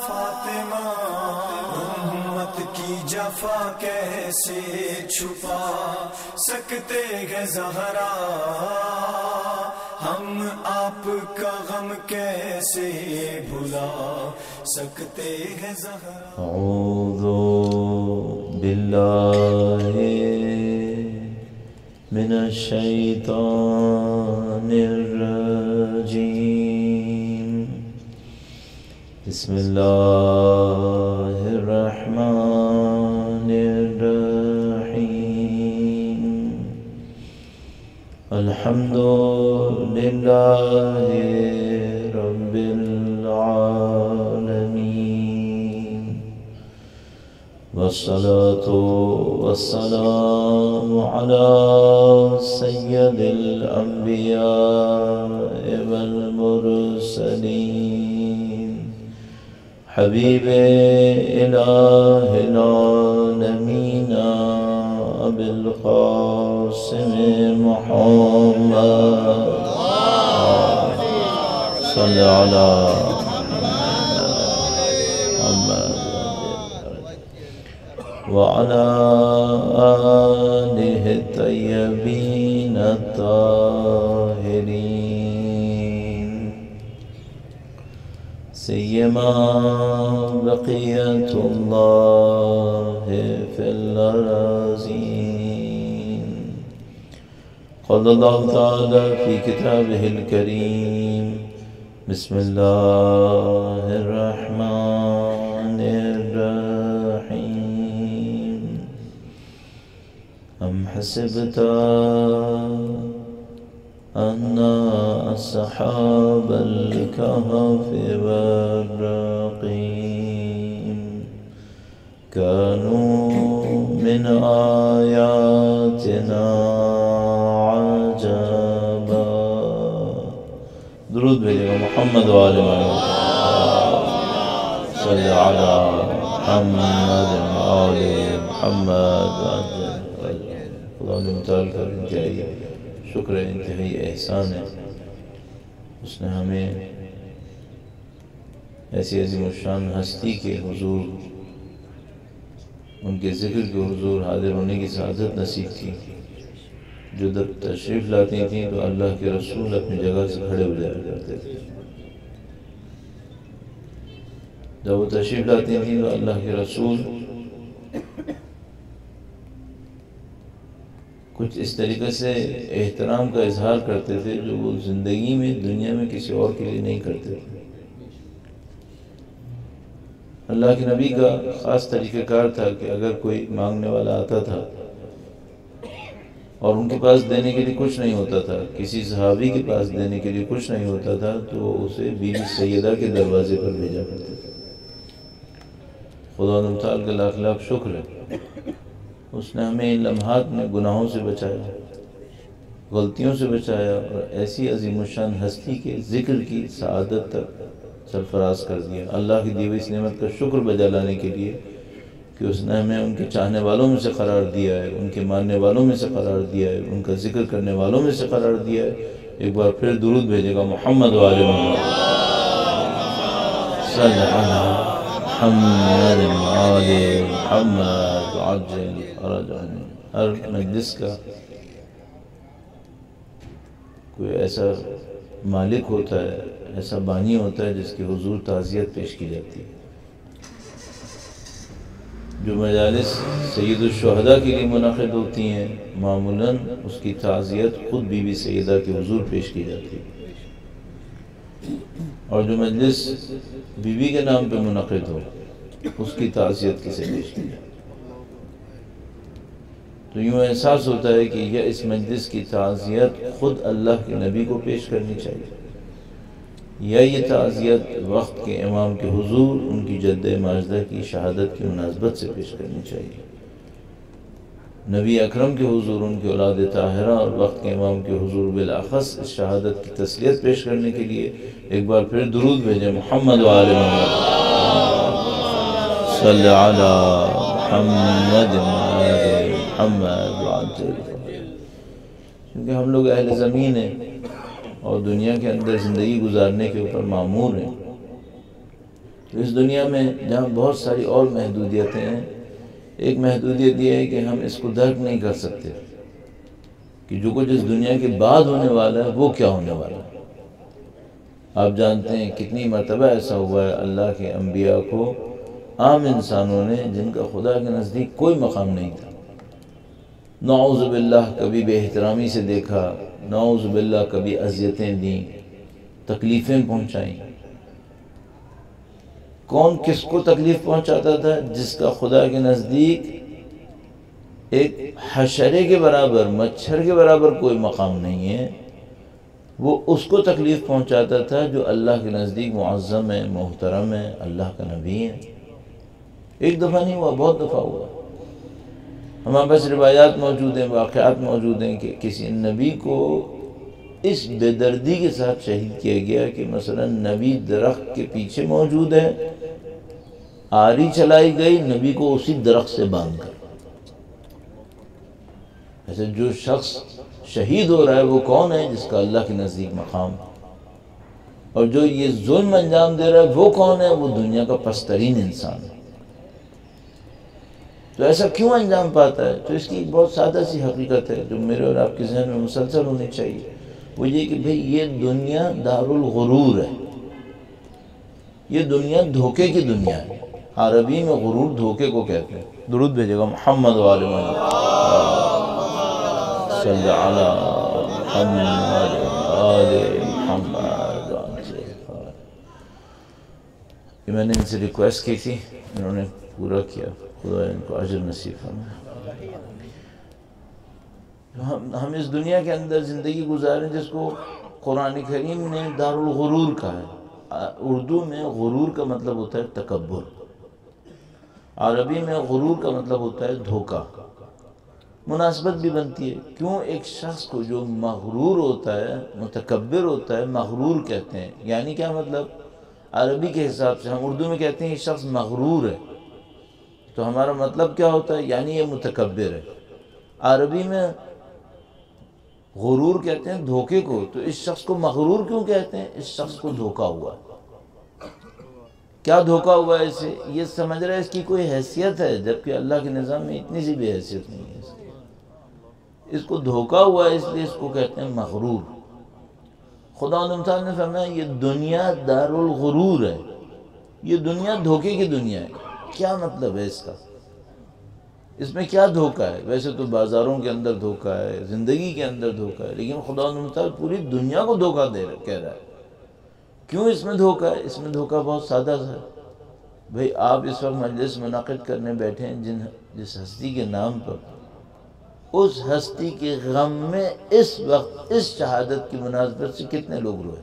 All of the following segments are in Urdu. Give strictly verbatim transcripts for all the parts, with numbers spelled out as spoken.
فاطمہ امت کی جفا کیسے چھپا سکتے ہیں زہرا، ہم آپ کا غم کیسے بھلا سکتے ہیں زہرا۔ اعوذ باللہ من الشیطان الرجیم، بسم اللہ الرحمن الرحیم، الحمد للہ رب العالمین، والصلاة والسلام على سید الانبیاء والمرسلین، حبیب الہ العالمین ابی القاسم محمد صلی علی محمد وعلى آلہ الطیبین الطاہرین، سیما بقیت اللہ فی الارضین، قال اللہ تعالی فی کتابہ الکریم، بسم اللہ الرحمن الرحیم، ام حسبت ان اصحاب الكهف والرقیم كانوا من آیاتنا عجبا۔ درود بھیجے گا محمد وآل محمد صلی علی محمد وآل محمد۔ خدا نے متعال کر انتہائی شکر ہے، انتہائی احسان ہے، اس نے ہمیں ایسی عظیم الشان ہستی کے حضور، ان کے ذکر کے حضور حاضر ہونے کی سعادت نصیب کی، جو جب تشریف لاتی تھیں تو اللہ کے رسول اپنی جگہ سے کھڑے ہو جایا کرتے تھے، جب وہ تشریف لاتی تھیں تو اللہ کے رسول کچھ اس طریقے سے احترام کا اظہار کرتے تھے جو وہ زندگی میں دنیا میں کسی اور کے لیے نہیں کرتے تھے۔ اللہ کے نبی کا خاص طریقہ کار تھا کہ اگر کوئی مانگنے والا آتا تھا اور ان کے پاس دینے کے لیے کچھ نہیں ہوتا تھا، کسی صحابی کے پاس دینے کے لیے کچھ نہیں ہوتا تھا، تو اسے بی بی سیدہ کے دروازے پر بھیجا کرتے تھے۔ خدا تعالیٰ کا لاکھ لاکھ شکر ہے، اس نے ہمیں ان لمحات میں گناہوں سے بچایا، غلطیوں سے بچایا، اور ایسی عظیم الشان ہستی کے ذکر کی سعادت تک سرفراز کر دیا۔ اللہ کی دی ہوئی اس نعمت کا شکر بجا لانے کے لیے کہ اس نے ہمیں ان کے چاہنے والوں میں سے قرار دیا ہے، ان کے ماننے والوں میں سے قرار دیا ہے، ان کا ذکر کرنے والوں میں سے قرار دیا ہے۔ ایک بار پھر درود بھیجے گا محمد وآل محمد صلی علی محمد وآل محمد عجل فرجهم۔ ہر مجلس کا کوئی ایسا مالک ہوتا ہے، ایسا بانی ہوتا ہے جس کے حضور تعزیت پیش کی جاتی ہے۔ جو مجالس سید الشہداء کے لیے منعقد ہوتی ہیں، معمولاً اس کی تعزیت خود بی بی سیدہ کے حضور پیش کی جاتی ہے، اور جو مجلس بی بی کے نام پہ منعقد ہو اس کی تعزیت کسے پیش کی جاتی ہے۔ تو یوں احساس ہوتا ہے کہ یہ اس مجلس کی تعزیت خود اللہ کے نبی کو پیش کرنی چاہیے، یا یہ تعزیت وقت کے امام کے حضور ان کی جد ماجدہ کی شہادت کی مناسبت سے پیش کرنی چاہیے۔ نبی اکرم کے حضور ان کی اولاد طاہرہ اور وقت کے امام کے حضور بالاخص اس شہادت کی تسلیت پیش کرنے کے لیے ایک بار پھر درود بھیجیں محمد وآل محمد صلی علی محمد محمد وعجل۔ کیونکہ ہم لوگ اہل زمین ہیں اور دنیا کے اندر زندگی گزارنے کے اوپر معمور ہیں، اس دنیا میں جہاں بہت ساری اور محدودیتیں ہیں، ایک محدودیت یہ ہے کہ ہم اس کو درک نہیں کر سکتے کہ جو کچھ اس دنیا کے بعد ہونے والا ہے وہ کیا ہونے والا ہے۔ آپ جانتے ہیں کتنی مرتبہ ایسا ہوا ہے اللہ کے انبیاء کو، عام انسانوں نے جن کا خدا کے نزدیک کوئی مقام نہیں تھا، نعوذ باللہ کبھی بے احترامی سے دیکھا، نعوذ باللہ کبھی اذیتیں دیں، تکلیفیں پہنچائیں۔ کون کس کو تکلیف پہنچاتا تھا؟ جس کا خدا کے نزدیک ایک حشرے کے برابر، مچھر کے برابر کوئی مقام نہیں ہے، وہ اس کو تکلیف پہنچاتا تھا جو اللہ کے نزدیک معظم ہے، محترم ہے، اللہ کا نبی ہے۔ ایک دفعہ نہیں ہوا، بہت دفعہ ہوا۔ ہمارے پاس روایات موجود ہیں، واقعات موجود ہیں کہ کسی نبی کو اس بے دردی کے ساتھ شہید کیا گیا کہ مثلا نبی درخت کے پیچھے موجود ہے، آری چلائی گئی نبی کو اسی درخت سے باندھ کر۔ ایسے جو شخص شہید ہو رہا ہے وہ کون ہے؟ جس کا اللہ کے نزدیک مقام، اور جو یہ ظلم انجام دے رہا ہے وہ کون ہے؟ وہ دنیا کا پسترین انسان ہے۔ تو ایسا کیوں انجام پاتا ہے؟ تو اس کی بہت سادہ سی حقیقت ہے جو میرے اور آپ کے ذہن میں مسلسل ہونی چاہیے، وہ یہ کہ بھئی یہ دنیا دار الغرور ہے، یہ دنیا دھوکے کی دنیا ہے۔ عربی میں غرور دھوکے کو کہتے ہیں۔ درود بھیجے گا محمد و آل محمد، صلی علی محمد و آل محمد۔ یہ میں نے ان سے ریکویسٹ کی تھی، انہوں نے پورا کیا، خدا ان کو اجر نصیب فرمائے۔ ہم ہم اس دنیا کے اندر زندگی گزاریں جس کو قرآن کریم نے دار الغرور کہا ہے۔ اردو میں غرور کا مطلب ہوتا ہے تکبر، عربی میں غرور کا مطلب ہوتا ہے دھوکہ۔ مناسبت بھی بنتی ہے، کیوں ایک شخص کو جو مغرور ہوتا ہے، متکبر ہوتا ہے، مغرور کہتے ہیں۔ یعنی کیا مطلب؟ عربی کے حساب سے ہم اردو میں کہتے ہیں یہ شخص مغرور ہے، تو ہمارا مطلب کیا ہوتا ہے؟ یعنی یہ متکبر ہے۔ عربی میں غرور کہتے ہیں دھوکے کو، تو اس شخص کو مغرور کیوں کہتے ہیں؟ اس شخص کو دھوکا ہوا ہے۔ کیا دھوکا ہوا ہے اسے؟ یہ سمجھ رہا ہے اس کی کوئی حیثیت ہے، جبکہ اللہ کے نظام میں اتنی سی بھی حیثیت نہیں ہے۔ اس کو دھوکا ہوا ہے، اس لیے اس کو کہتے ہیں مغرور۔ خدا تعالیٰ نے فرمایا یہ دنیا دار الغرور ہے، یہ دنیا دھوکے کی دنیا ہے۔ کیا مطلب ہے اس کا؟ اس میں کیا دھوکا ہے؟ ویسے تو بازاروں کے اندر دھوکا ہے، زندگی کے اندر دھوکا ہے، لیکن خدا تعالیٰ پوری دنیا کو دھوکا دے رہا کہہ رہا ہے۔ کیوں اس میں دھوکا ہے؟ اس میں دھوکا بہت سادہ ہے۔ بھئی آپ اس وقت مجلس منعقد کرنے بیٹھے ہیں جن جس ہستی کے نام پر، اس ہستی کے غم میں اس وقت اس شہادت کی مناسبت سے کتنے لوگ روئے؟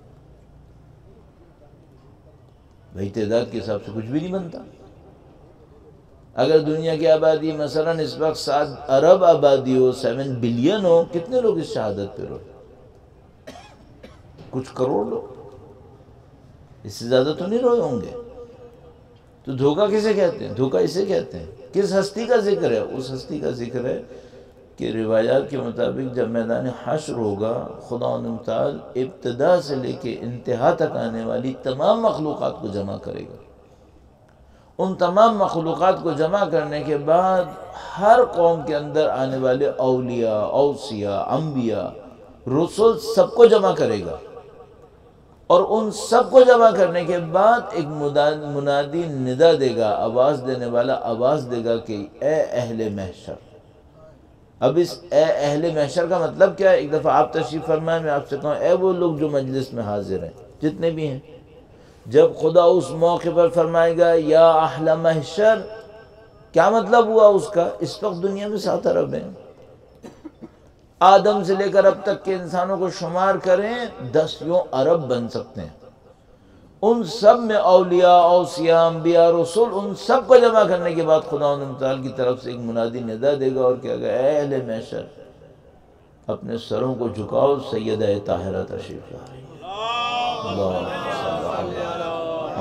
بھئی تعداد کے حساب سے کچھ بھی نہیں بنتا۔ اگر دنیا کی آبادی مثلا اس وقت سات ارب آبادی ہو، سیون بلین ہو، کتنے لوگ اس شہادت پہ روئے؟ کچھ کروڑ لوگ، اس سے زیادہ تو نہیں روئے ہوں گے۔ تو دھوکہ کسے کہتے ہیں؟ دھوکہ اسے کہتے ہیں۔ کس ہستی کا ذکر ہے؟ اس ہستی کا ذکر ہے کہ روایات کے مطابق جب میدان حشر ہوگا، خدا تعالی ابتدا سے لے کے انتہا تک آنے والی تمام مخلوقات کو جمع کرے گا۔ ان تمام مخلوقات کو جمع کرنے کے بعد ہر قوم کے اندر آنے والے اولیاء، اوصیاء، انبیاء، رسول سب کو جمع کرے گا، اور ان سب کو جمع کرنے کے بعد ایک منادی ندا دے گا، آواز دینے والا آواز دے گا کہ اے اہل محشر۔ اب اس اے اہل محشر کا مطلب کیا ہے؟ ایک دفعہ آپ تشریف فرمائیں، میں آپ سے کہوں اے وہ لوگ جو مجلس میں حاضر ہیں جتنے بھی ہیں، جب خدا اس موقع پر فرمائے گا یا اہل محشر، کیا مطلب ہوا اس کا؟ اس وقت دنیا میں سات ارب ہیں، آدم سے لے کر اب تک کے انسانوں کو شمار کریں دس یوں ارب بن سکتے ہیں۔ ان سب میں اولیاء، اوصیاء، انبیاء، رسول، ان سب کو جمع کرنے کے بعد خدا تعالیٰ کی طرف سے ایک منادی ندا دے گا اور کہے گا اے اہل محشر، اپنے سروں کو جھکاؤ، سیدہ طاہرہ تشریف لا رہی ہے۔ اللہم صلی علی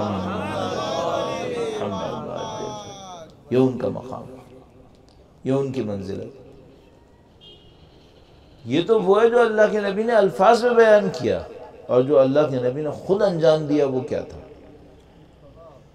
محمد۔ یہ ان کا مقام، یہ ان کی منزلت۔ یہ تو وہ ہے جو اللہ کے نبی نے الفاظ میں بیان کیا، اور جو اللہ کے نبی نے خود انجام دیا وہ کیا تھا؟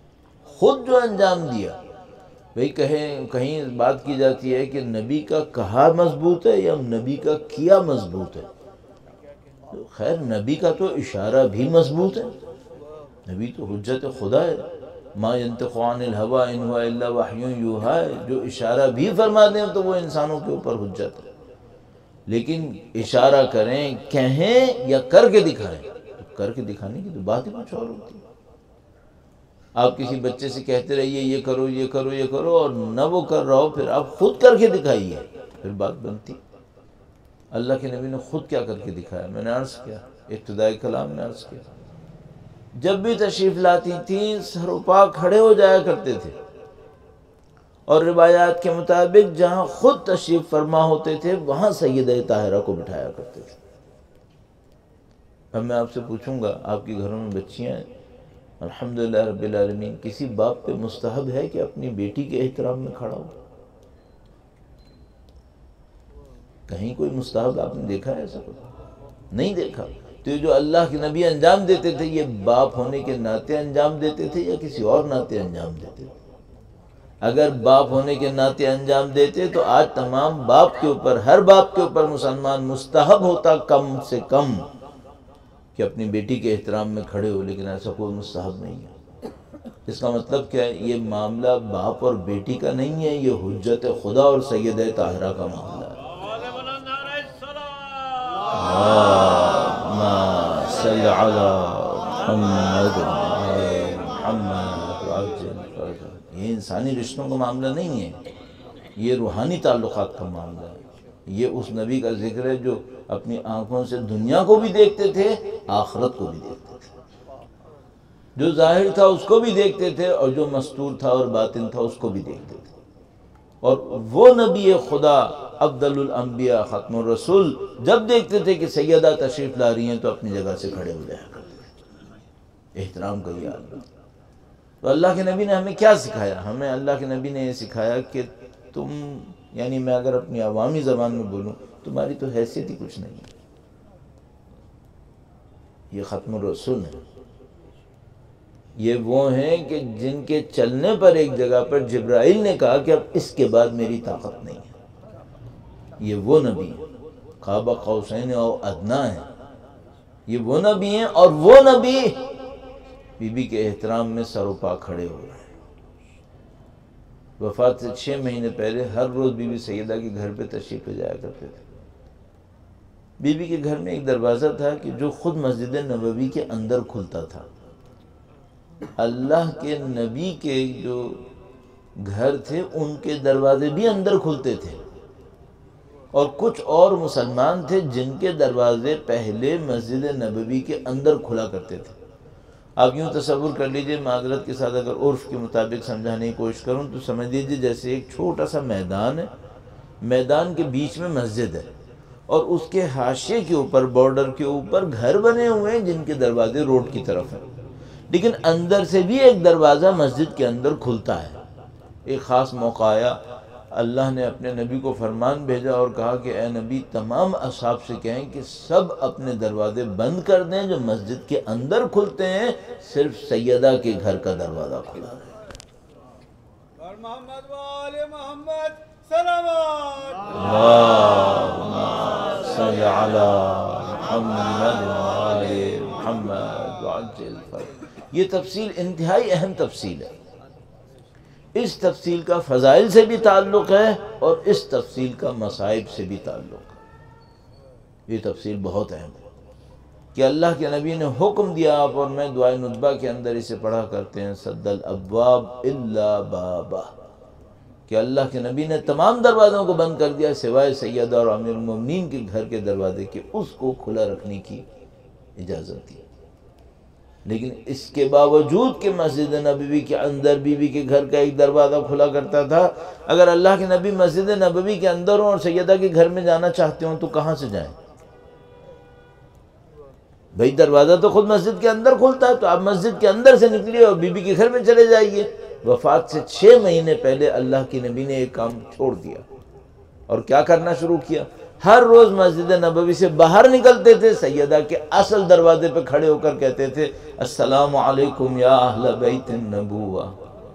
خود جو انجام دیا. بھئی کہیں کہیں بات کی جاتی ہے کہ نبی کا کہا مضبوط ہے یا نبی کا کیا مضبوط ہے. خیر نبی کا تو اشارہ بھی مضبوط ہے. نبی تو حجت خدا ہے. ما ینطق عن الہوی ان ہوا الا وحی یوحی، جو اشارہ بھی فرما دیں تو وہ انسانوں کے اوپر حجت ہے. لیکن اشارہ کریں، کہیں یا کر کے دکھائیں، تو کر کے دکھانے کی تو بات ہی کچھ اور ہوتی ہے. آپ کسی بچے سے کہتے رہیے یہ کرو یہ کرو یہ کرو اور نہ وہ کر رہا ہو، پھر آپ خود کر کے دکھائیے، پھر بات بنتی. اللہ کے نبی نے خود کیا کر کے دکھایا؟ میں نے عرض کیا، ابتدائی کلام میں عرض کیا، جب بھی تشریف لاتی تھیں سروپا کھڑے ہو جایا کرتے تھے، اور روایات کے مطابق جہاں خود تشریف فرما ہوتے تھے وہاں سیدہ طاہرہ کو بٹھایا کرتے تھے. اب میں آپ سے پوچھوں گا، آپ کے گھروں میں بچیاں ہیں الحمدللہ رب العالمین، کسی باپ پہ مستحب ہے کہ اپنی بیٹی کے احترام میں کھڑا ہو؟ کہیں کوئی مستحب آپ نے دیکھا ہے ایسا؟ کچھ نہیں دیکھا. تو یہ جو اللہ کے نبی انجام دیتے تھے یہ باپ ہونے کے ناطے انجام دیتے تھے یا کسی اور ناطے انجام دیتے تھے؟ اگر باپ ہونے کے ناطے انجام دیتے تو آج تمام باپ کے اوپر، ہر باپ کے اوپر مسلمان مستحب ہوتا کم سے کم کہ اپنی بیٹی کے احترام میں کھڑے ہو، لیکن ایسا کوئی مستحب نہیں ہے. اس کا مطلب کیا ہے؟ یہ معاملہ باپ اور بیٹی کا نہیں ہے، یہ حجت خدا اور سیدہ طاہرہ کا معاملہ ہے. اللہم صل علی محمد محمد. یہ انسانی رشتوں کا معاملہ نہیں ہے، یہ روحانی تعلقات کا معاملہ ہے. یہ اس نبی کا ذکر ہے جو اپنی آنکھوں سے دنیا کو بھی دیکھتے تھے، آخرت کو بھی دیکھتے تھے. جو ظاہر تھا اس کو بھی دیکھتے تھے اور جو مستور تھا اور باطن تھا اس کو بھی دیکھتے تھے. اور وہ نبی خدا افضل الانبیاء ختم الرسول جب دیکھتے تھے کہ سیدہ تشریف لا رہی ہیں تو اپنی جگہ سے کھڑے ہو جایا کرتے تھے. احترام کا یہ عالم. تو اللہ کے نبی نے ہمیں کیا سکھایا؟ ہمیں اللہ کے نبی نے یہ سکھایا کہ تم، یعنی میں اگر اپنی عوامی زبان میں بولوں، تمہاری تو حیثیت ہی کچھ نہیں ہے. یہ ختم الرسول ہے. یہ وہ ہیں کہ جن کے چلنے پر ایک جگہ پر جبرائیل نے کہا کہ اب اس کے بعد میری طاقت نہیں ہے. یہ وہ نبی ہیں، قاب قوسین او ادنا ہیں. یہ وہ نبی ہیں، اور وہ نبی بی بی کے احترام میں سروپا کھڑے ہو رہے ہیں. وفات سے چھ مہینے پہلے ہر روز بی بی سیدہ کے گھر پہ تشریف لے جایا کرتے تھے. بی بی کے گھر میں ایک دروازہ تھا کہ جو خود مسجد نبوی کے اندر کھلتا تھا. اللہ کے نبی کے جو گھر تھے ان کے دروازے بھی اندر کھلتے تھے، اور کچھ اور مسلمان تھے جن کے دروازے پہلے مسجد نبوی کے اندر کھلا کرتے تھے. آپ یوں تصور کر لیجئے، معذرت کے ساتھ اگر عرف کے مطابق سمجھانے کی کوشش کروں تو سمجھ لیجئے جیسے ایک چھوٹا سا میدان ہے، میدان کے بیچ میں مسجد ہے، اور اس کے حاشیے کے اوپر، بارڈر کے اوپر گھر بنے ہوئے ہیں جن کے دروازے روڈ کی طرف ہیں، لیکن اندر سے بھی ایک دروازہ مسجد کے اندر کھلتا ہے. ایک خاص موقع آیا، اللہ نے اپنے نبی کو فرمان بھیجا اور کہا کہ اے نبی تمام اصحاب سے کہیں کہ سب اپنے دروازے بند کر دیں جو مسجد کے اندر کھلتے ہیں، صرف سیدہ کے گھر کا دروازہ کھلا ہے. اور محمد وآل محمد صلوات اللہم صل علی محمد وآل محمد وعجل فرج. یہ تفصیل انتہائی اہم تفصیل ہے. اس تفصیل کا فضائل سے بھی تعلق ہے اور اس تفصیل کا مصائب سے بھی تعلق ہے. یہ تفصیل بہت اہم ہے کہ اللہ کے نبی نے حکم دیا، آپ اور میں دعائے ندبہ کے اندر اسے پڑھا کرتے ہیں، سد الابواب الا بابا، کہ اللہ کے نبی نے تمام دروازوں کو بند کر دیا سوائے سیدہ اور امیر المومنین کے گھر کے دروازے کے، اس کو کھلا رکھنے کی اجازت دی. لیکن اس کے باوجود کہ مسجد نبوی کے اندر بی بی کے گھر کا ایک دروازہ کھلا کرتا تھا، اگر اللہ کے نبی مسجد نبوی کے اندر ہوں اور سیدہ کے گھر میں جانا چاہتے ہوں تو کہاں سے جائیں؟ بھئی دروازہ تو خود مسجد کے اندر کھلتا ہے، تو آپ مسجد کے اندر سے نکلیے اور بی بی کے گھر میں چلے جائیے. وفات سے چھ مہینے پہلے اللہ کے نبی نے ایک کام چھوڑ دیا اور کیا کرنا شروع کیا؟ ہر روز مسجد نبوی سے باہر نکلتے تھے، سیدہ کے اصل دروازے پہ کھڑے ہو کر کہتے تھے السلام علیکم یا اہل بیت النبوہ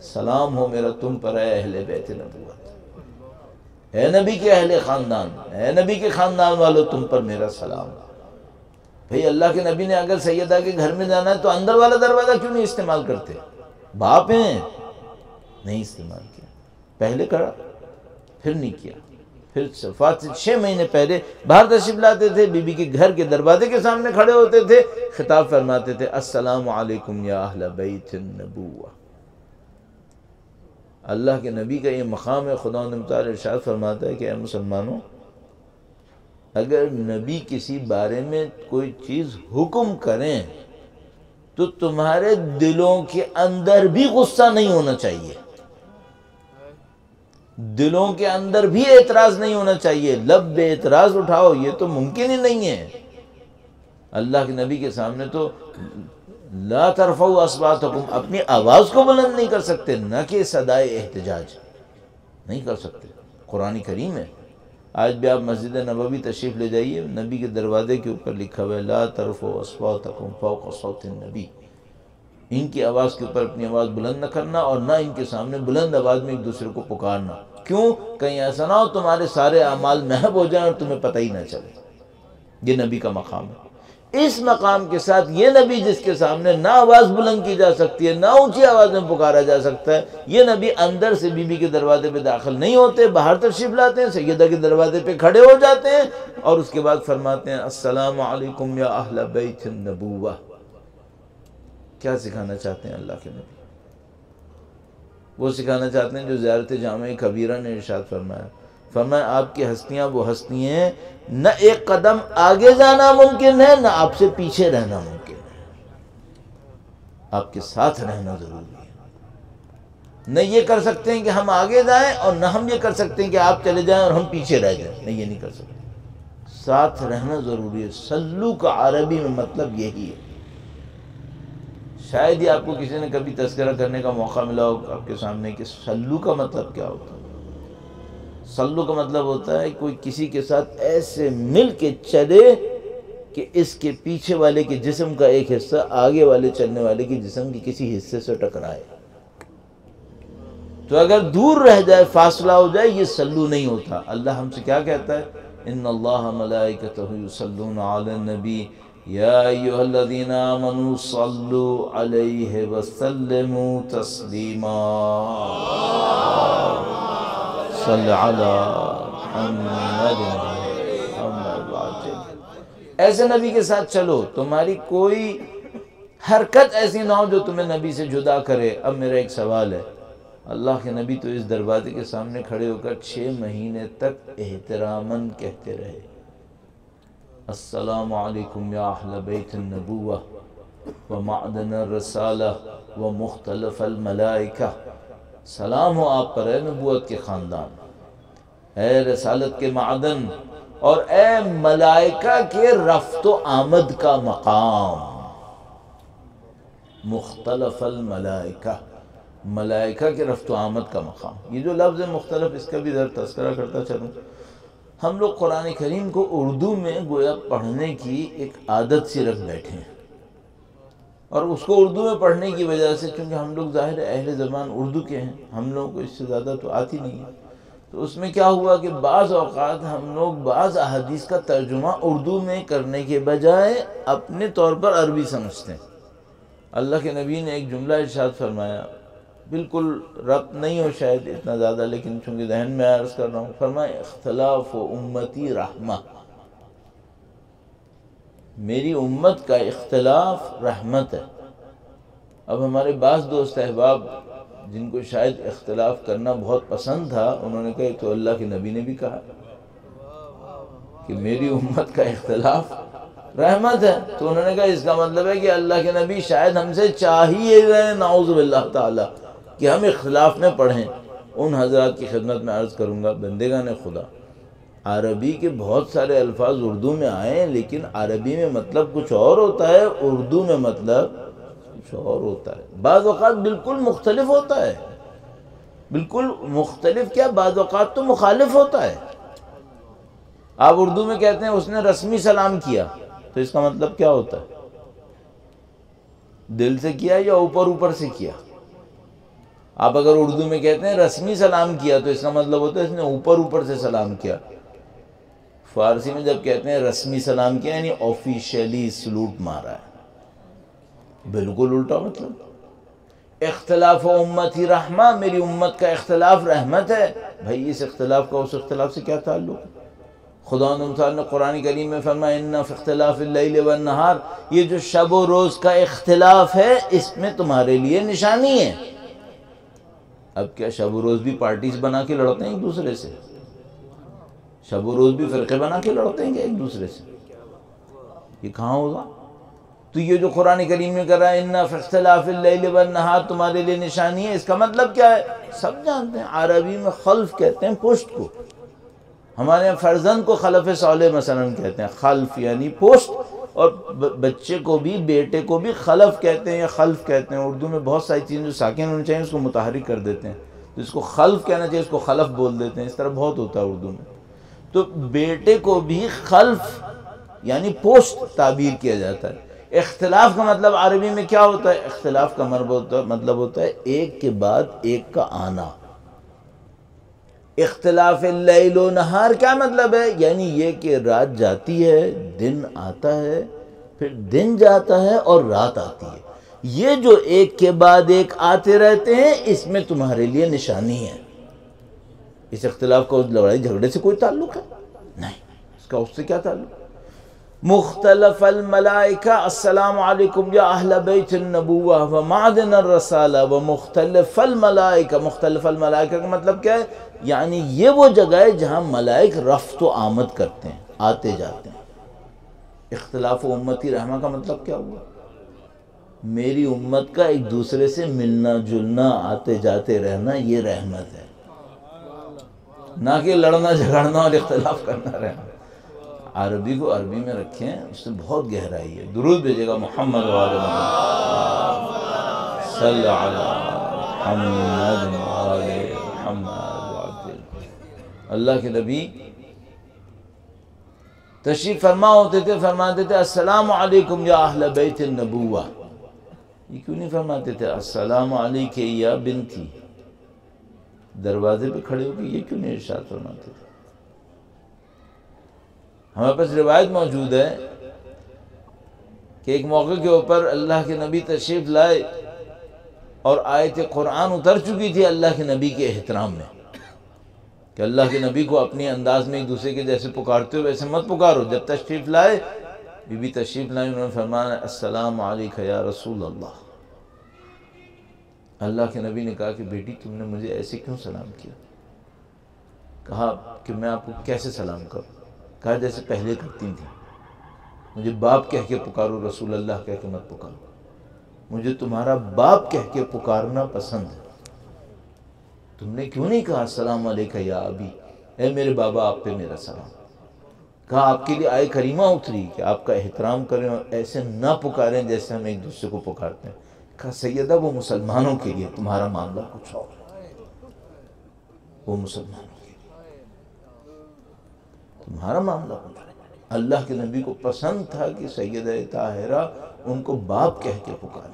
سلام ہو میرا تم پر اے اہل بیت نبوت، اے نبی کے اہل خاندان، اے نبی کے خاندان والو تم پر میرا سلام۔ بھئی اللہ کے نبی نے اگر سیدہ کے گھر میں جانا ہے تو اندر والا دروازہ کیوں نہیں استعمال کرتے؟ باپ ہیں، نہیں استعمال کیا، پہلے کرا پھر نہیں کیا، پھر وفات سے چھ مہینے پہلے باہر تشریف لاتے تھے، بی بی کے گھر کے دروازے کے سامنے کھڑے ہوتے تھے، خطاب فرماتے تھے السلام علیکم یا اہل بیت النبوہ۔ اللہ کے نبی کا یہ مقام ہے۔ خدا تعالیٰ ارشاد فرماتا ہے کہ اے مسلمانوں، اگر نبی کسی بارے میں کوئی چیز حکم کریں تو تمہارے دلوں کے اندر بھی غصہ نہیں ہونا چاہیے، دلوں کے اندر بھی اعتراض نہیں ہونا چاہیے، لب بے اعتراض اٹھاؤ، یہ تو ممکن ہی نہیں ہے۔ اللہ کے نبی کے سامنے تو لا ترفعوا اصواتکم، اپنی آواز کو بلند نہیں کر سکتے، نہ کہ صدائے احتجاج نہیں کر سکتے۔ قرآن کریم ہے، آج بھی آپ مسجد نبوی تشریف لے جائیے، نبی کے دروازے کے اوپر لکھا ہوا ہے لا ترفعوا اصواتکم فوق صوت النبی، ان کی آواز کے اوپر اپنی آواز بلند نہ کرنا اور نہ ان کے سامنے بلند آواز میں ایک دوسرے کو پکارنا۔ کیوں؟ کہیں ایسا نہ ہو تمہارے سارے اعمال محو ہو جائیں اور تمہیں پتہ ہی نہ چلے۔ یہ نبی کا مقام ہے۔ اس مقام کے ساتھ یہ نبی جس کے سامنے نہ آواز بلند کی جا سکتی ہے، نہ اونچی آواز میں پکارا جا سکتا ہے، یہ نبی اندر سے بی بی کے دروازے پہ داخل نہیں ہوتے، باہر تشریف لاتے ہیں، سیدہ کے دروازے پہ کھڑے ہو جاتے ہیں اور اس کے بعد فرماتے ہیں السلام علیکم یا اہل بیت النبوہ۔ کیا سکھانا چاہتے ہیں اللہ کے نبی؟ وہ سکھانا چاہتے ہیں جو زیارت جامع کبیرہ نے ارشاد فرمایا، فرمایا آپ کی ہستیاں وہ ہستی ہیں، نہ ایک قدم آگے جانا ممکن ہے، نہ آپ سے پیچھے رہنا ممکن ہے، آپ کے ساتھ رہنا ضروری ہے۔ نہ یہ کر سکتے ہیں کہ ہم آگے جائیں اور نہ ہم یہ کر سکتے ہیں کہ آپ چلے جائیں اور ہم پیچھے رہ جائیں، نہیں، یہ نہیں کر سکتے، ساتھ رہنا ضروری ہے۔ سلو کا عربی میں مطلب یہی ہے۔ شاید ہی آپ کو کسی نے کبھی تذکرہ کرنے کا موقع ملا ہو آپ کے سامنے کہ سلو کا مطلب کیا ہوتا ہے۔ سلو کا مطلب ہوتا ہے کوئی کسی کے ساتھ ایسے مل کے چلے کہ اس کے پیچھے والے کے جسم کا ایک حصہ آگے والے چلنے والے کے جسم کے کسی حصے سے ٹکرائے۔ تو اگر دور رہ جائے، فاصلہ ہو جائے، یہ سلو نہیں ہوتا۔ اللہ ہم سے کیا کہتا ہے؟ ان اللہ ملائکتہ یصلون علی النبی یا ایھا الذین آمنوا صلوا علیہ وسلموا تسلیما، صلی علی محمد۔ ایسے نبی کے ساتھ چلو، تمہاری کوئی حرکت ایسی نہ ہو جو تمہیں نبی سے جدا کرے۔ اب میرا ایک سوال ہے، اللہ کے نبی تو اس دروازے کے سامنے کھڑے ہو کر چھ مہینے تک احتراماً کہتے رہے السلام علیکم یا اہل بیت النبوہ و معدن الرسالہ و مختلف الملائکہ، سلام ہو آپ پر اے نبوت کے خاندان، اے رسالت کے معدن، اور اے ملائکہ کے رفت و آمد کا مقام۔ مختلف الملائکہ، ملائکہ کے رفت و آمد کا مقام۔ یہ جو لفظ مختلف، اس کا بھی ذرا تذکرہ کرتا چلوں۔ ہم لوگ قرآن کریم کو اردو میں گویا پڑھنے کی ایک عادت سی رکھ بیٹھے ہیں، اور اس کو اردو میں پڑھنے کی وجہ سے، چونکہ ہم لوگ ظاہر اہل زبان اردو کے ہیں، ہم لوگوں کو اس سے زیادہ تو آتی نہیں ہے، تو اس میں کیا ہوا کہ بعض اوقات ہم لوگ بعض احادیث کا ترجمہ اردو میں کرنے کے بجائے اپنے طور پر عربی سمجھتے ہیں۔ اللہ کے نبی نے ایک جملہ ارشاد فرمایا، بالکل ربط نہیں ہو شاید اتنا زیادہ، لیکن چونکہ ذہن میں عرض کر رہا ہوں، فرمایا اختلاف و امتی رحمہ، میری امت کا اختلاف رحمت ہے۔ اب ہمارے بعض دوست احباب جن کو شاید اختلاف کرنا بہت پسند تھا، انہوں نے کہا تو اللہ کے نبی نے بھی کہا کہ میری امت کا اختلاف رحمت ہے، تو انہوں نے کہا اس کا مطلب ہے کہ اللہ کے نبی شاید ہم سے چاہیے رہے نعوذ باللہ تعالی کہ ہم اختلاف میں پڑھیں۔ ان حضرات کی خدمت میں عرض کروں گا، بندگان خدا، عربی کے بہت سارے الفاظ اردو میں آئے ہیں، لیکن عربی میں مطلب کچھ اور ہوتا ہے، اردو میں مطلب کچھ اور ہوتا ہے، بعض اوقات بالکل مختلف ہوتا ہے، بالکل مختلف کیا، بعض اوقات تو مخالف ہوتا ہے۔ آپ اردو میں کہتے ہیں اس نے رسمی سلام کیا، تو اس کا مطلب کیا ہوتا ہے؟ دل سے کیا یا اوپر اوپر سے کیا؟ آپ اگر اردو میں کہتے ہیں رسمی سلام کیا تو اس کا مطلب ہوتا ہے اس نے اوپر اوپر سے سلام کیا. فارسی میں جب کہتے ہیں رسمی سلام کیا یعنی آفیشیلی سلوٹ مارا ہے. بالکل الٹا مطلب. اختلاف امتی رحمہ، میری امت کا اختلاف رحمت ہے. بھائی اس اختلاف کا اس اختلاف سے کیا تعلق ہے؟ خدا نے قرآن کریم میں فرمایا ان فی اختلاف اللیل والنہار، یہ جو شب و روز کا اختلاف ہے اس میں تمہارے لیے نشانی ہے. اب کیا شب و روز بھی پارٹیز بنا کے لڑتے ہیں ایک دوسرے سے؟ شب و روز بھی فرقے بنا کے لڑتے ہیں کہ ایک دوسرے سے؟ یہ کہاں ہوگا؟ تو یہ جو قرآن کریم میں کر رہا ہے ان فی اختلاف اللیل والنہار تمہارے لیے نشانی ہے، اس کا مطلب کیا ہے؟ سب جانتے ہیں. عربی میں خلف کہتے ہیں پشت کو. ہمارے یہاں فرزند کو خلف صالح مثلا کہتے ہیں. خلف یعنی پشت، اور بچے کو بھی، بیٹے کو بھی خلف کہتے ہیں یا خلف کہتے ہیں. اردو میں بہت ساری چیزیں جو ساکن ہونی چاہیے اس کو متحرک کر دیتے ہیں. تو اس کو خلف کہنا چاہیے، اس کو خلف بول دیتے ہیں. اس طرح بہت ہوتا ہے اردو میں. تو بیٹے کو بھی خلف یعنی پشت تعبیر کیا جاتا ہے. اختلاف کا مطلب عربی میں کیا ہوتا ہے؟ اختلاف کا مطلب ہوتا ہے ایک کے بعد ایک کا آنا. اختلاف اللیل و نہار کیا مطلب ہے؟ یعنی یہ کہ رات جاتی ہے، دن آتا ہے، پھر دن جاتا ہے اور رات آتی ہے. یہ جو ایک کے بعد ایک آتے رہتے ہیں اس میں تمہارے لیے نشانی ہے. اس اختلاف کا اس لڑائی جھگڑے سے کوئی تعلق ہے؟ نہیں. اس کا اس سے کیا تعلق؟ مختلف الملائکہ السلام علیکم یا اہل بیت النبوہ و معدن الرسالہ و مختلف الملائکہ. مختلف الملائکہ کا مطلب کیا ہے؟ یعنی یہ وہ جگہ ہے جہاں ملائک رفت و آمد کرتے ہیں، آتے جاتے ہیں. اختلاف و امتی رحمہ کا مطلب کیا ہوا؟ میری امت کا ایک دوسرے سے ملنا جلنا، آتے جاتے رہنا، یہ رحمت ہے، نہ کہ لڑنا جھگڑنا اور اختلاف کرنا رہنا. عربی کو عربی میں رکھیں، اس سے بہت گہرائی ہے. درود بھیجے گا محمد وعلی محمد صلی علی محمد وعلی محمد. اللہ کے نبی تشریف فرما ہوتے تھے، فرماتے تھے السلام علیکم یا اہل بیت النبوہ. یہ کیوں نہیں فرماتے تھے السلام علیک یا بنتی؟ دروازے پہ کھڑے ہو کے یہ کیوں نہیں ارشاد فرماتے تھے؟ ہمارے پاس روایت موجود ہے کہ ایک موقع کے اوپر اللہ کے نبی تشریف لائے اور آیت قرآن اتر چکی تھی اللہ کے نبی کے احترام میں کہ اللہ کے نبی کو اپنی انداز میں ایک دوسرے کے جیسے پکارتے ہو ویسے مت پکارو. جب تشریف لائے، بی بی تشریف لائے، انہوں نے فرمایا السلام علیک یا رسول اللہ. اللہ کے نبی نے کہا کہ بیٹی تم نے مجھے ایسے کیوں سلام کیا؟ کہا کہ میں آپ کو کیسے سلام کروں؟ کہا جیسے پہلے کرتی تھی. مجھے باپ کہہ کے پکارو، رسول اللہ کہہ کے مت پکارو. مجھے تمہارا باپ کہہ کے پکارنا پسند ہے. تم نے کیوں نہیں کہا السلام علیکہ یا ابی، اے میرے بابا آپ پہ میرا سلام؟ کہا آپ کے لیے آئے کریمہ اتری کہ آپ کا احترام کریں اور ایسے نہ پکاریں جیسے ہم ایک دوسرے کو پکارتے ہیں. کہا سیدہ وہ مسلمانوں کے لیے، تمہارا معاملہ کچھ اور ہے. وہ مسلمانوں کے لیے، تمہارا معاملہ کچھ اور. اللہ کے نبی کو پسند تھا کہ سیدہ طاہرہ ان کو باپ کہہ کے پکارے.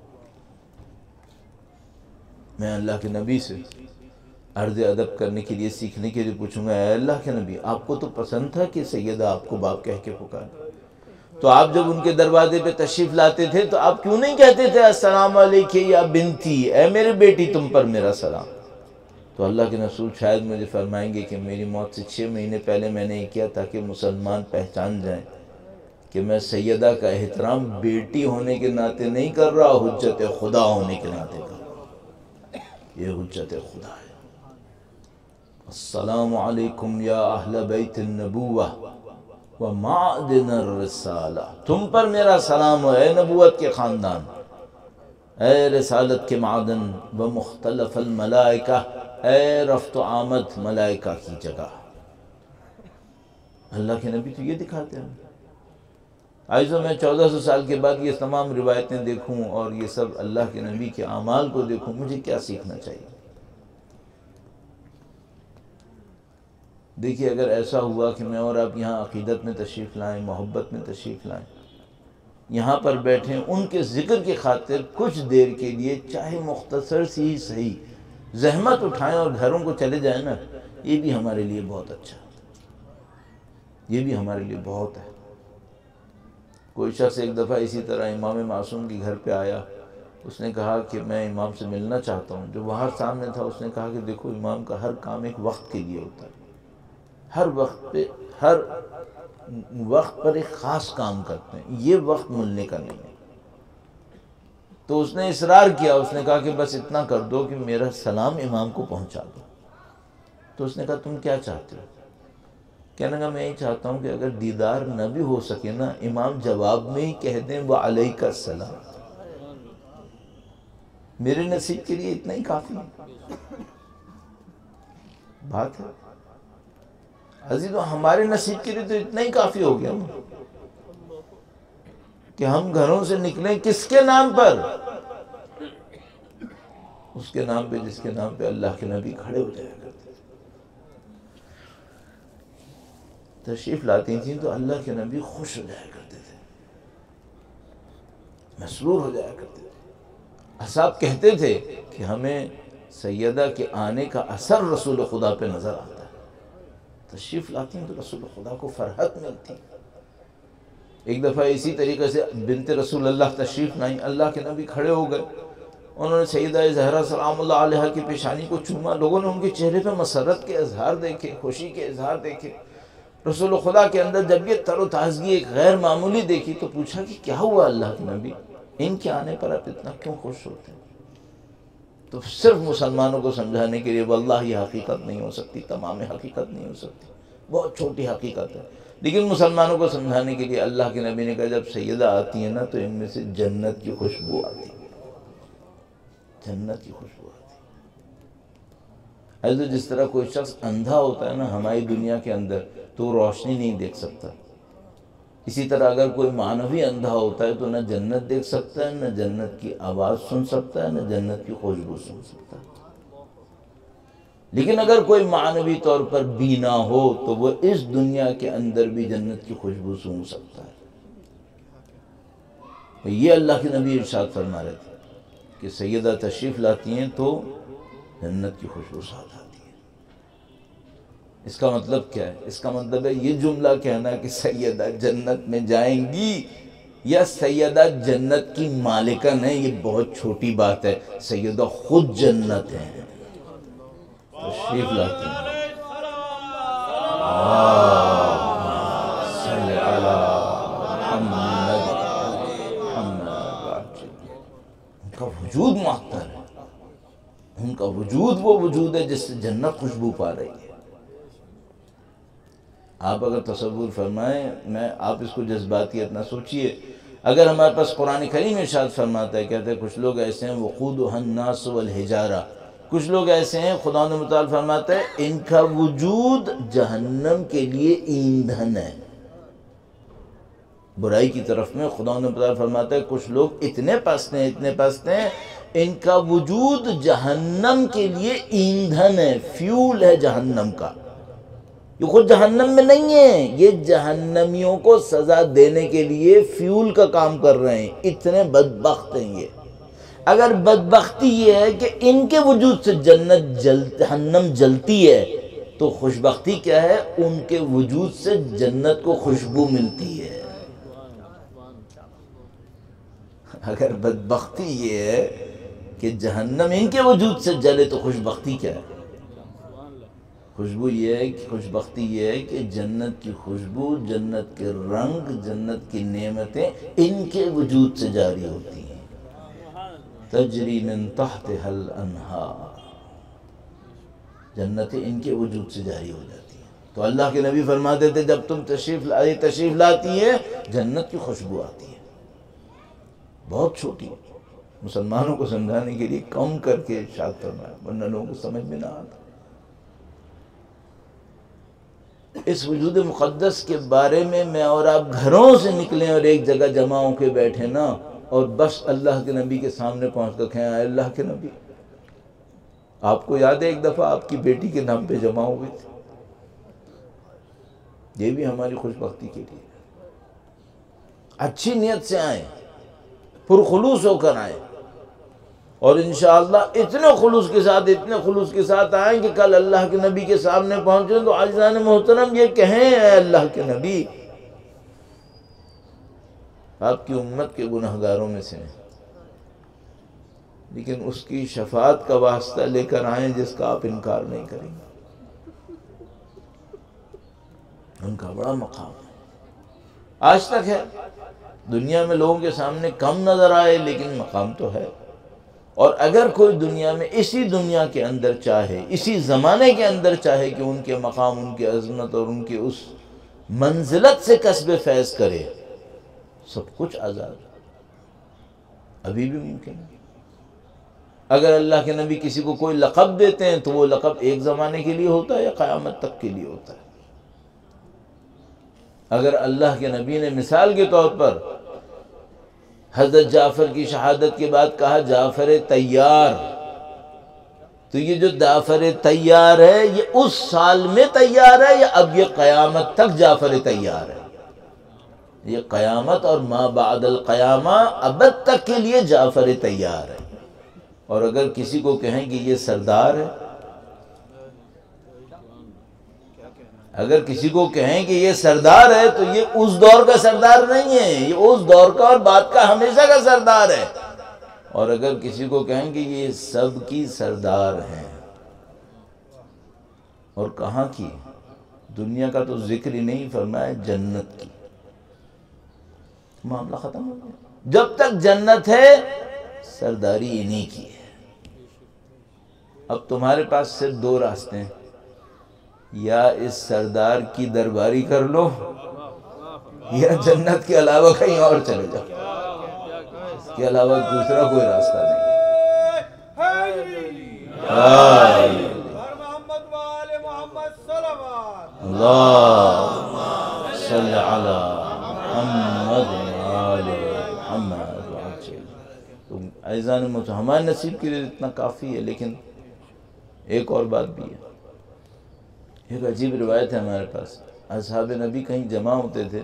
میں اللہ کے نبی سے عرض ادب کرنے کے لیے، سیکھنے کے لیے پوچھوں گا، اے اللہ کے نبی آپ کو تو پسند تھا کہ سیدہ آپ کو باپ کہہ کے پکارے، تو آپ جب ان کے دروازے پہ تشریف لاتے تھے تو آپ کیوں نہیں کہتے تھے السلام علیکہ یا بنتی، اے میرے بیٹی تم پر میرا سلام؟ تو اللہ کے رسول شاید مجھے فرمائیں گے کہ میری موت سے چھ مہینے پہلے میں نے یہ کیا تاکہ مسلمان پہچان جائیں کہ میں سیدہ کا احترام بیٹی ہونے کے ناطے نہیں کر رہا، حجت خدا ہونے کے ناطے کر رہا. یہ حجت خدا ہے. السلام علیکم یا اہل بیت النبوہ و معدن الرسالہ. تم پر میرا سلام ہو اے نبوت کے خاندان، اے رسالت کے معدن، و مختلف الملائکہ، اے رفت و آمد ملائکہ کی جگہ. اللہ کے نبی تو یہ دکھاتے ہیں. آئیزو میں چودہ سو سال کے بعد یہ تمام روایتیں دیکھوں اور یہ سب اللہ کے نبی کے اعمال کو دیکھوں، مجھے کیا سیکھنا چاہیے؟ دیکھیے اگر ایسا ہوا کہ میں اور آپ یہاں عقیدت میں تشریف لائیں، محبت میں تشریف لائیں، یہاں پر بیٹھیں، ان کے ذکر کی خاطر کچھ دیر کے لیے چاہے مختصر سی ہی صحیح زحمت اٹھائیں اور گھروں کو چلے جائیں نا، یہ بھی ہمارے لیے بہت اچھا، یہ بھی ہمارے لیے بہت ہے۔ کوئی شخص ایک دفعہ اسی طرح امام معصوم کے گھر پہ آیا، اس نے کہا کہ میں امام سے ملنا چاہتا ہوں۔ جو باہر سامنے تھا اس نے کہا کہ دیکھو امام کا ہر کام ایک وقت کے لیے ہوتا ہے، ہر وقت پہ ہر وقت پر ایک خاص کام کرتے ہیں، یہ وقت ملنے کا نہیں ہے۔ تو اس نے اصرار کیا، اس نے کہا کہ بس اتنا کر دو کہ میرا سلام امام کو پہنچا دو۔ تو اس نے کہا تم کیا چاہتے ہو؟ کہنے لگا میں یہ چاہتا ہوں کہ اگر دیدار نہ بھی ہو سکے نا، امام جواب میں ہی کہہ دیں وعلیک السلام، میرے نصیب کے لیے اتنا ہی کافی ہے۔ بات ہے عزیزو، ہمارے نصیب کے لیے تو اتنا ہی کافی ہو گیا نا کہ ہم گھروں سے نکلیں کس کے نام پر؟ اس کے نام پہ جس کے نام پہ اللہ کے نبی کھڑے ہو جایا کرتے تھے، تشریف لاتی تھیں تو اللہ کے نبی خوش ہو جایا کرتے تھے، مسرور ہو جایا کرتے تھے۔ اصحاب کہتے تھے کہ ہمیں سیدہ کے آنے کا اثر رسول خدا پہ نظر آتا ہے، تشریف لاتی ہیں تو رسول خدا کو فرحت ملتی۔ ایک دفعہ اسی طریقے سے بنت رسول اللہ تشریف لائیں، اللہ کے نبی کھڑے ہو گئے، انہوں نے سیدہ زہرا سلام اللہ علیہا کی پیشانی کو چوما، لوگوں نے ان کے چہرے پہ مسرت کے اظہار دیکھے، خوشی کے اظہار دیکھے۔ رسول خدا کے اندر جب یہ تر و تازگی ایک غیر معمولی دیکھی تو پوچھا کہ کیا ہوا اللہ کے نبی، ان کے آنے پر آپ اتنا کیوں خوش ہوتے ہیں؟ تو صرف مسلمانوں کو سمجھانے کے لیے واللہ یہ حقیقت نہیں ہو سکتی، تمام حقیقت نہیں ہو سکتی، بہت چھوٹی حقیقت ہے، لیکن مسلمانوں کو سمجھانے کے لیے اللہ کے نبی نے کہا جب سیدہ آتی ہے نا تو ان میں سے جنت کی خوشبو آتی ہے، جنت کی خوشبو آتی ہے۔ ایسے جس طرح کوئی شخص اندھا ہوتا ہے نا ہماری دنیا کے اندر تو روشنی نہیں دیکھ سکتا، اسی طرح اگر کوئی معنوی اندھا ہوتا ہے تو نہ جنت دیکھ سکتا ہے، نہ جنت کی آواز سن سکتا ہے، نہ جنت کی خوشبو سن سکتا ہے۔ لیکن اگر کوئی معنوی طور پر بینا ہو تو وہ اس دنیا کے اندر بھی جنت کی خوشبو سن سکتا ہے۔ یہ اللہ کے نبی ارشاد فرما رہے تھے کہ سیدہ تشریف لاتی ہیں تو جنت کی خوشبو ساتھ آتی ہے۔ اس کا مطلب کیا ہے؟ اس کا مطلب ہے یہ جملہ کہنا کہ سیدہ جنت میں جائیں گی یا سیدہ جنت کی مالکن ہے، یہ بہت چھوٹی بات ہے، سیدہ خود جنت ہے، تشریف لاتی ہیں۔ صلی علی محمد محمد، ان کا وجود معطر ہے، ان کا وجود وہ وجود ہے جس سے جنت خوشبو پا رہی ہے۔ آپ اگر تصور فرمائیں، میں آپ اس کو جذباتیت نہ سوچئے، اگر ہمارے پاس قرآن کریم ارشاد فرماتا ہے، کہتے ہیں کچھ لوگ ایسے ہیں وقودها الناس والحجارہ، کچھ لوگ ایسے ہیں خدا نے متعال فرماتا ہے ان کا وجود جہنم کے لیے ایندھن ہے۔ برائی کی طرف میں خدا نے متعال فرماتا ہے کچھ لوگ اتنے پست ہیں اتنے پست ہیں ان کا وجود جہنم کے لیے ایندھن ہے، فیول ہے جہنم کا۔ یہ خود جہنم میں نہیں ہے، یہ جہنمیوں کو سزا دینے کے لیے فیول کا کام کر رہے ہیں، اتنے بدبخت ہیں یہ۔ اگر بدبختی یہ ہے کہ ان کے وجود سے جنت جل جہنم جلتی ہے تو خوشبختی کیا ہے؟ ان کے وجود سے جنت کو خوشبو ملتی ہے۔ اگر بدبختی یہ ہے کہ جہنم ان کے وجود سے جلے تو خوشبختی کیا ہے؟ خوشبو یہ ہے کہ خوشبختی یہ ہے کہ جنت کی خوشبو، جنت کے رنگ، جنت کی نعمتیں ان کے وجود سے جاری ہوتی ہیں۔ تجری من تحتها الانہار، جنتیں ان کے وجود سے جاری ہو جاتی ہیں۔ تو اللہ کے نبی فرماتے تھے جب تم تشریف لائی تشریف لاتی ہے جنت کی خوشبو آتی ہے۔ بہت چھوٹی، مسلمانوں کو سمجھانے کے لیے کم کر کے ارشاد فرمایا، ورنہ لوگوں کو سمجھ میں نہ آتا۔ اس وجود مقدس کے بارے میں میں اور آپ گھروں سے نکلیں اور ایک جگہ جمع ہو کے بیٹھے نا اور بس اللہ کے نبی کے سامنے پہنچ کر کہیں اے اللہ کے نبی، آپ کو یاد ہے ایک دفعہ آپ کی بیٹی کے نام پہ جمع ہوئے تھے، یہ بھی ہماری خوش بختی کے لیے اچھی نیت سے آئیں، پرخلوص ہو کر آئیں اور انشاءاللہ اتنے خلوص کے ساتھ اتنے خلوص کے ساتھ آئیں کہ کل اللہ کے نبی کے سامنے پہنچیں تو عزیزان محترم یہ کہیں اے اللہ کے نبی آپ کی امت کے گناہگاروں میں سے ہیں، لیکن اس کی شفاعت کا واسطہ لے کر آئیں جس کا آپ انکار نہیں کریں گے۔ ان کا بڑا مقام ہے، آج تک ہے، دنیا میں لوگوں کے سامنے کم نظر آئے لیکن مقام تو ہے۔ اور اگر کوئی دنیا میں اسی دنیا کے اندر چاہے، اسی زمانے کے اندر چاہے کہ ان کے مقام، ان کی عظمت اور ان کی اس منزلت سے کسب فیض کرے، سب کچھ آزاد ابھی بھی ممکن ہے۔ اگر اللہ کے نبی کسی کو کوئی لقب دیتے ہیں تو وہ لقب ایک زمانے کے لیے ہوتا ہے یا قیامت تک کے لیے ہوتا ہے۔ اگر اللہ کے نبی نے مثال کے طور پر حضرت جعفر کی شہادت کے بعد کہا جعفر تیار، تو یہ جو جعفر تیار ہے یہ اس سال میں تیار ہے یا اب یہ قیامت تک جعفر تیار ہے؟ یہ قیامت اور ما بعد القیامہ ابد تک کے لیے جعفر تیار ہے۔ اور اگر کسی کو کہیں کہ یہ سردار ہے، اگر کسی کو کہیں کہ یہ سردار ہے تو یہ اس دور کا سردار نہیں ہے، یہ اس دور کا اور بعد کا ہمیشہ کا سردار ہے۔ اور اگر کسی کو کہیں کہ یہ سب کی سردار ہیں، اور کہاں کی؟ دنیا کا تو ذکر ہی نہیں، فرمایا جنت کی، معاملہ ختم ہو گیا۔ جب تک جنت ہے سرداری انہی کی ہے۔ اب تمہارے پاس صرف دو راستے ہیں، یا اس سردار کی درباری کر لو یا جنت کے علاوہ کہیں اور چلے جاؤ، اس کے علاوہ دوسرا کوئی راستہ نہیں۔ اللہم صلی علی محمد وآل محمد وعجل۔ تو عزیزان محترم، ہمارے نصیب کے لیے اتنا کافی ہے، لیکن ایک اور بات بھی ہے۔ ایک عجیب روایت ہے ہمارے پاس، اصحاب نبی کہیں جمع ہوتے تھے،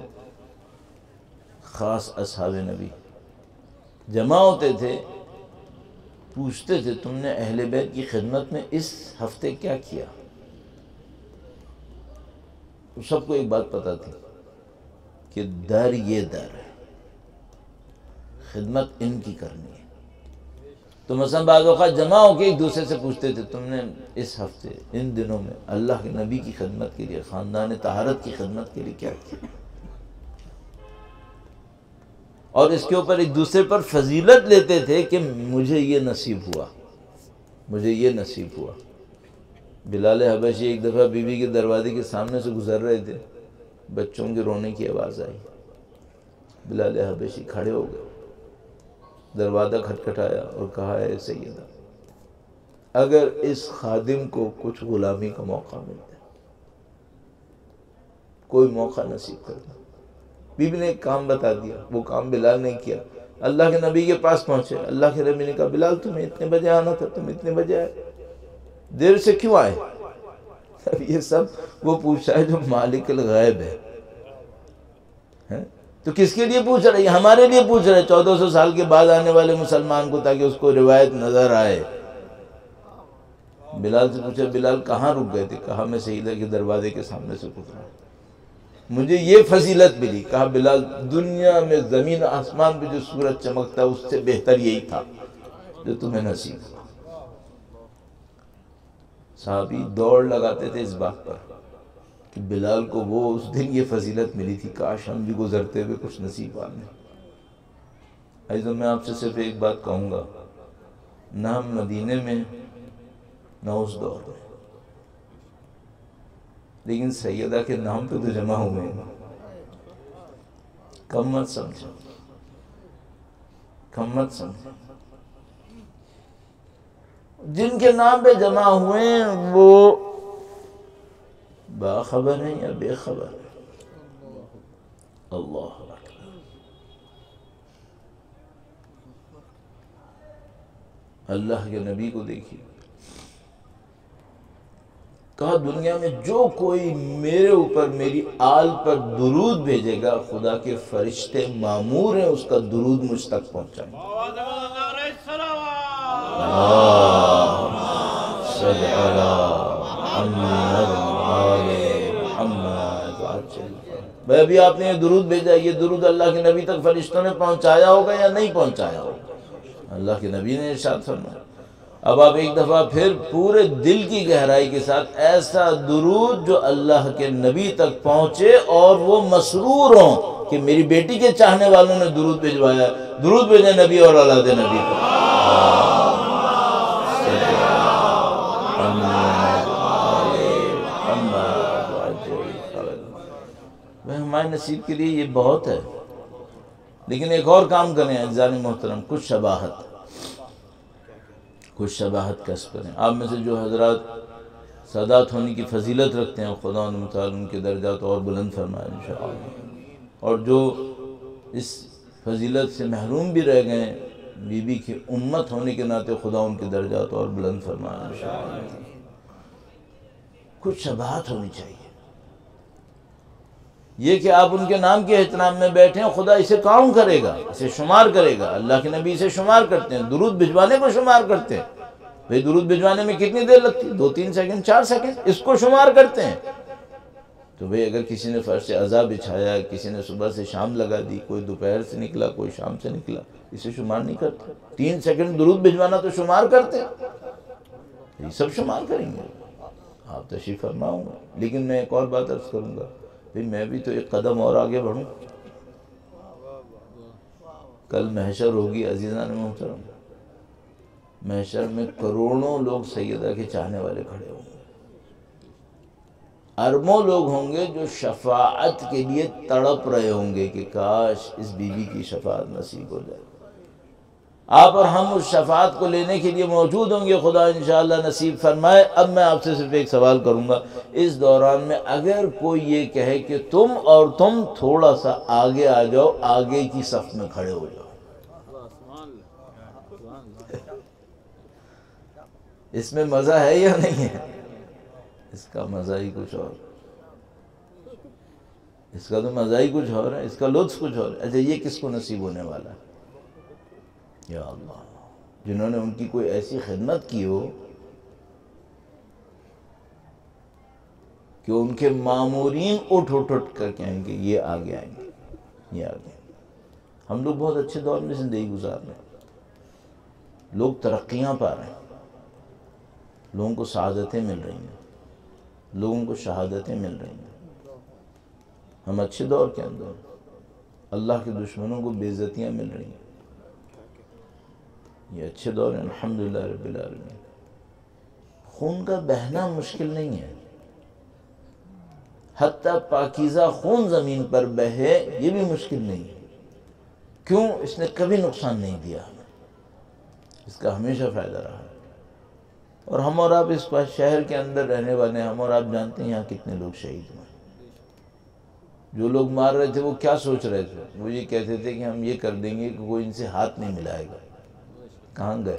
خاص اصحاب نبی جمع ہوتے تھے، پوچھتے تھے تم نے اہل بیت کی خدمت میں اس ہفتے کیا کیا؟ سب کو ایک بات پتہ تھی کہ در یہ در ہے، خدمت ان کی کرنی ہے۔ تو مثلا بعض اوقات جمع ہو کے ایک دوسرے سے پوچھتے تھے تم نے اس ہفتے ان دنوں میں اللہ کے نبی کی خدمت کے لیے، خاندان طہارت کی خدمت کے لیے کیا کیا؟ اور اس کے اوپر ایک دوسرے پر فضیلت لیتے تھے کہ مجھے یہ نصیب ہوا، مجھے یہ نصیب ہوا۔ بلال حبشی ایک دفعہ بی بی کے دروازے کے سامنے سے گزر رہے تھے، بچوں کے رونے کی آواز آئی، بلال حبشی کھڑے ہو گئے، دروازہ کھٹکھٹایا اور کہا اے سیدہ، اگر اس خادم کو کچھ غلامی کا موقع ملتا ہے، کوئی موقع نصیب کرتا۔ بی بی نے ایک کام بتا دیا، وہ کام بلال نے کیا، اللہ کے نبی کے پاس پہنچے، اللہ کے نبی نے کہا بلال تمہیں اتنے بجے آنا تھا، تم اتنے بجے آئے، دیر سے کیوں آئے؟ اب یہ سب وہ پوچھا ہے جو مالک الغیب ہے، تو کس کے لیے پوچھ رہے ہیں؟ ہمارے لیے پوچھ رہے ہیں، چودہ سو سال کے بعد آنے والے مسلمان کو، تاکہ اس کو روایت نظر آئے۔ بلال سے پوچھا بلال کہاں رک گئے تھے؟ کہا میں سیدہ کے دروازے کے سامنے سے گزرا، مجھے یہ فضیلت ملی۔ کہا بلال دنیا میں زمین آسمان پہ جو سورج چمکتا ہے اس سے بہتر یہی تھا جو تمہیں نصیب ہوا۔ صحابی دوڑ لگاتے تھے اس بات پر کہ بلال کو وہ اس دن یہ فضیلت ملی تھی، کاش ہم بھی گزرتے ہوئے کچھ نصیب آنے۔ عزیزوں میں آپ سے صرف ایک بات کہوں گا، نہ ہم مدینے میں نہ اس دور میں، لیکن سیدہ کے نام پہ تو جمع ہوئے ہیں، کم مت سمجھو، کم مت سمجھو۔ جن کے نام پہ جمع ہوئے ہیں وہ باخبر ہیں یا بے خبر ہیں؟ اللہ اکبر۔ اللہ کے نبی کو دیکھیے، کہا دنیا میں جو کوئی میرے اوپر میری آل پر درود بھیجے گا، خدا کے فرشتے مامور ہیں اس کا درود مجھ تک پہنچائیں۔ بھائی ابھی آپ نے یہ درود بھیجا، یہ درود اللہ کے نبی تک فرشتوں نے پہنچایا ہوگا یا نہیں پہنچایا ہوگا؟ اللہ کے نبی نے ارشاد فرمایا۔ اب آپ ایک دفعہ پھر پورے دل کی گہرائی کے ساتھ ایسا درود جو اللہ کے نبی تک پہنچے اور وہ مسرور ہوں کہ میری بیٹی کے چاہنے والوں نے درود بھیجوایا، درود بھیجے نبی اور اولاد نبی پر۔ ہمارے نصیب کے لیے یہ بہت ہے، لیکن ایک اور کام کریں عزیزان محترم، کچھ شباہت کچھ شباہت کسب کریں۔ آپ میں سے جو حضرات سادات ہونے کی فضیلت رکھتے ہیں، خدا متعال ان کے درجات اور بلند فرمائے انشاءاللہ، اور جو اس فضیلت سے محروم بھی رہ گئے بی بی کی امت ہونے کے ناطے، خدا ان کے درجات اور بلند فرمائے انشاءاللہ۔ کچھ شباہت ہونی چاہیے، یہ کہ آپ ان کے نام کے احترام میں بیٹھیں، خدا اسے کاؤنٹ کرے گا، اسے شمار کرے گا۔ اللہ کے نبی اسے شمار کرتے ہیں، درود بھجوانے کو شمار کرتے ہیں۔ بھئی درود بھجوانے میں کتنی دیر لگتی ہے؟ دو تین سیکنڈ، چار سیکنڈ، اس کو شمار کرتے ہیں۔ تو بھئی اگر کسی نے فرش عزا بچھایا، کسی نے صبح سے شام لگا دی، کوئی دوپہر سے نکلا، کوئی شام سے نکلا، اسے شمار نہیں کرتے۔ تین سیکنڈ درود بھجوانا تو شمار کرتے ہیں، یہ سب شمار کریں گے۔ آپ تشریف فرماؤں گا، لیکن میں ایک اور بات عرض کروں گا، بھئی میں بھی تو ایک قدم اور آگے بڑھوں۔ کل محشر ہوگی عزیزان محترم، محشر میں کروڑوں لوگ سیدہ کے چاہنے والے کھڑے ہوں گے، اربوں لوگ ہوں گے جو شفاعت کے لیے تڑپ رہے ہوں گے کہ کاش اس بی بی کی شفاعت نصیب ہو جائے۔ آپ اور ہم اس شفاعت کو لینے کے لیے موجود ہوں گے، خدا انشاءاللہ نصیب فرمائے۔ اب میں آپ سے صرف ایک سوال کروں گا، اس دوران میں اگر کوئی یہ کہے کہ تم اور تم تھوڑا سا آگے آ جاؤ، آگے کی صف میں کھڑے ہو جاؤ، اس میں مزہ ہے یا نہیں ہے؟ اس کا مزہ ہی کچھ اور، اس کا تو مزہ ہی کچھ اور ہے، اس کا لطف کچھ اور ہے۔ اچھا یہ کس کو نصیب ہونے والا ہے؟ یا اللہ، جنہوں نے ان کی کوئی ایسی خدمت کی ہو کہ ان کے مامورین اٹھ اٹھ اٹھ کر کہیں گے یہ آگے آئیں گے، یہ آگے۔ ہم لوگ بہت اچھے دور میں زندگی گزار رہے ہیں، لوگ ترقیاں پا رہے ہیں، لوگوں کو سعادتیں مل رہی ہیں، لوگوں کو شہادتیں مل رہی ہیں۔ ہم اچھے دور کے اندر ہیں، اللہ کے دشمنوں کو بے عزتیاں مل رہی ہیں، یہ اچھے دور ہیں الحمدللہ رب العالمین۔ خون کا بہنا مشکل نہیں ہے، حتیٰ پاکیزہ خون زمین پر بہے یہ بھی مشکل نہیں ہے۔ کیوں؟ اس نے کبھی نقصان نہیں دیا ہمیں، اس کا ہمیشہ فائدہ رہا ہے۔ اور ہم اور آپ اس شہر کے اندر رہنے والے ہیں، ہم اور آپ جانتے ہیں یہاں کتنے لوگ شہید ہوئے۔ جو لوگ مار رہے تھے وہ کیا سوچ رہے تھے؟ وہ یہ کہتے تھے کہ ہم یہ کر دیں گے کہ کوئی ان سے ہاتھ نہیں ملائے گا۔ کہاں گئے؟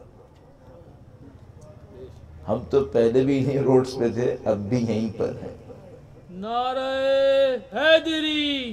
ہم تو پہلے بھی یہیں روڈز پہ تھے، اب بھی یہیں پر ہیں۔ نعرہ حیدری،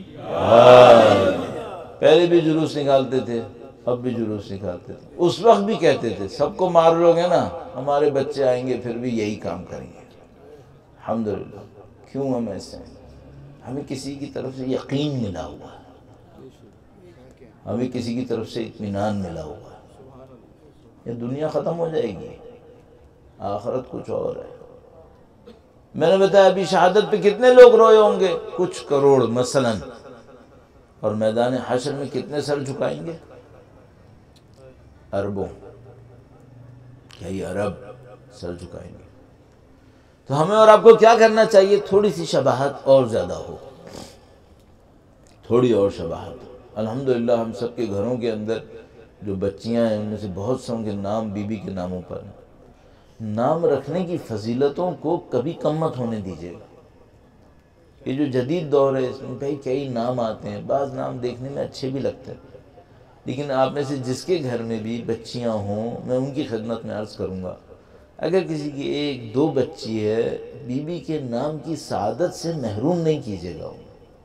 پہلے بھی جلوس نکالتے تھے، اب بھی جلوس نکالتے تھے۔ اس وقت بھی کہتے تھے سب کو مار لو گے نا، ہمارے بچے آئیں گے پھر بھی یہی کام کریں گے۔ الحمدللہ، کیوں ہم ایسے ہیں؟ ہمیں کسی کی طرف سے یقین ملا ہوا ہے، ہمیں کسی کی طرف سے اطمینان ملا ہوا ہے۔ یہ دنیا ختم ہو جائے گی، آخرت کچھ اور ہے۔ میں نے بتایا ابھی شہادت پہ کتنے لوگ روئے ہوں گے؟ کچھ کروڑ مثلا، اور میدان حشر میں کتنے سر جھکائیں گے؟ اربوں، کئی ارب سر جھکائیں گے۔ تو ہمیں اور آپ کو کیا کرنا چاہیے؟ تھوڑی سی شباہت اور زیادہ ہو، تھوڑی اور شباہت۔ الحمدللہ ہم سب کے گھروں کے اندر جو بچیاں ہیں ان میں سے بہت سوں کے نام بی بی کے ناموں پر ہیں۔ نام رکھنے کی فضیلتوں کو کبھی کم مت ہونے دیجیے گا۔ یہ جو جدید دور ہے اس میں بھائی کئی نام آتے ہیں، بعض نام دیکھنے میں اچھے بھی لگتے ہیں، لیکن آپ میں سے جس کے گھر میں بھی بچیاں ہوں، میں ان کی خدمت میں عرض کروں گا، اگر کسی کی ایک دو بچی ہے، بی بی کے نام کی سعادت سے محروم نہیں کیجیے گا۔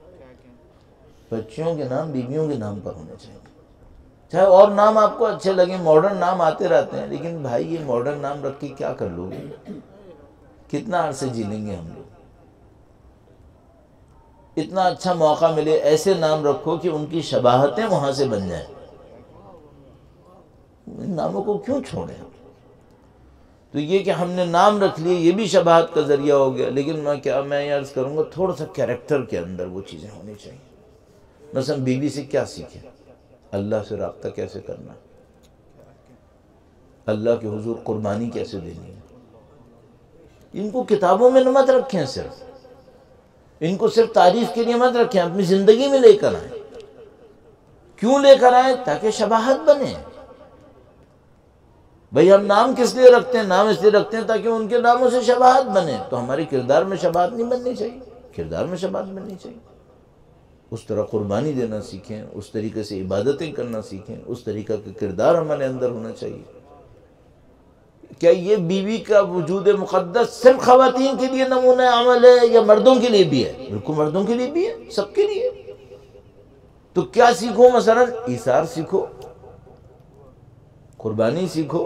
بچیوں کے نام بیویوں کے نام پر ہونے چاہیے، چاہے اور نام آپ کو اچھے لگیں، ماڈرن نام آتے رہتے ہیں، لیکن بھائی یہ ماڈرن نام رکھ کے کیا کر لو گے؟ کتنا عرصے جی لیں گے ہم لوگ؟ اتنا اچھا موقع ملے ایسے نام رکھو کہ ان کی شباہتیں وہاں سے بن جائیں. ان ناموں کو کیوں چھوڑیں؟ تو یہ کہ ہم نے نام رکھ لیے یہ بھی شباہت کا ذریعہ ہو گیا. لیکن میں کیا میں یہ عرض کروں گا تھوڑا سا کیریکٹر کے اندر وہ چیزیں ہونی چاہیے. مثلا بیوی سے کیا سیکھیں؟ اللہ سے رابطہ کیسے کرنا، اللہ کے حضور قربانی کیسے دینی ہے. ان کو کتابوں میں نہ مت رکھیں، صرف ان کو صرف تعریف کے لیے مت رکھیں، اپنی زندگی میں لے کر آئیں. کیوں لے کر آئیں؟ تاکہ شباہت بنے. بھئی ہم نام کس لیے رکھتے ہیں؟ نام اس لیے رکھتے ہیں تاکہ ان کے ناموں سے شباہت بنے. تو ہمارے کردار میں شباہت نہیں بننی چاہیے، کردار میں شباہت بننی چاہیے. اس طرح قربانی دینا سیکھیں، اس طریقے سے عبادتیں کرنا سیکھیں، اس طریقہ کا کردار ہمارے اندر ہونا چاہیے. کیا یہ بیوی کا وجود مقدس صرف خواتین کے لیے نمونہ عمل ہے یا مردوں کے لیے بھی ہے؟ بالکل مردوں کے لیے بھی ہے، سب کے لیے. تو کیا سیکھو؟ مثلا ایثار سیکھو، قربانی سیکھو.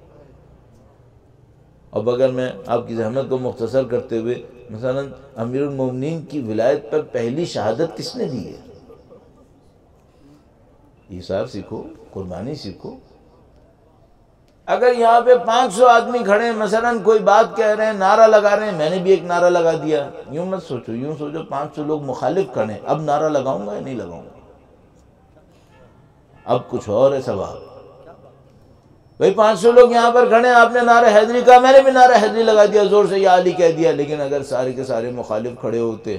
اب اگر میں آپ کی زحمت کو مختصر کرتے ہوئے مثلا امیر المومنین کی ولایت پر پہلی شہادت کس نے دی ہے؟ ایثار سیکھو، قربانی سیکھو. اگر یہاں پہ پانچ سو آدمی کھڑے ہیں، مثلا کوئی بات کہہ رہے ہیں، نعرہ لگا رہے ہیں، میں نے بھی ایک نعرہ لگا دیا، یوں مت سوچو، یوں سوچو پانچ سو لوگ مخالف کھڑے ہیں، اب نعرہ لگاؤں گا یا نہیں لگاؤں گا؟ اب کچھ اور ہے سوال. بھئی پانچ سو لوگ یہاں پر کھڑے ہیں، آپ نے نعرہ حیدری کہا، میں نے بھی نعرہ حیدری لگا دیا، زور سے یا علی کہہ دیا. لیکن اگر سارے کے سارے مخالف کھڑے ہوتے،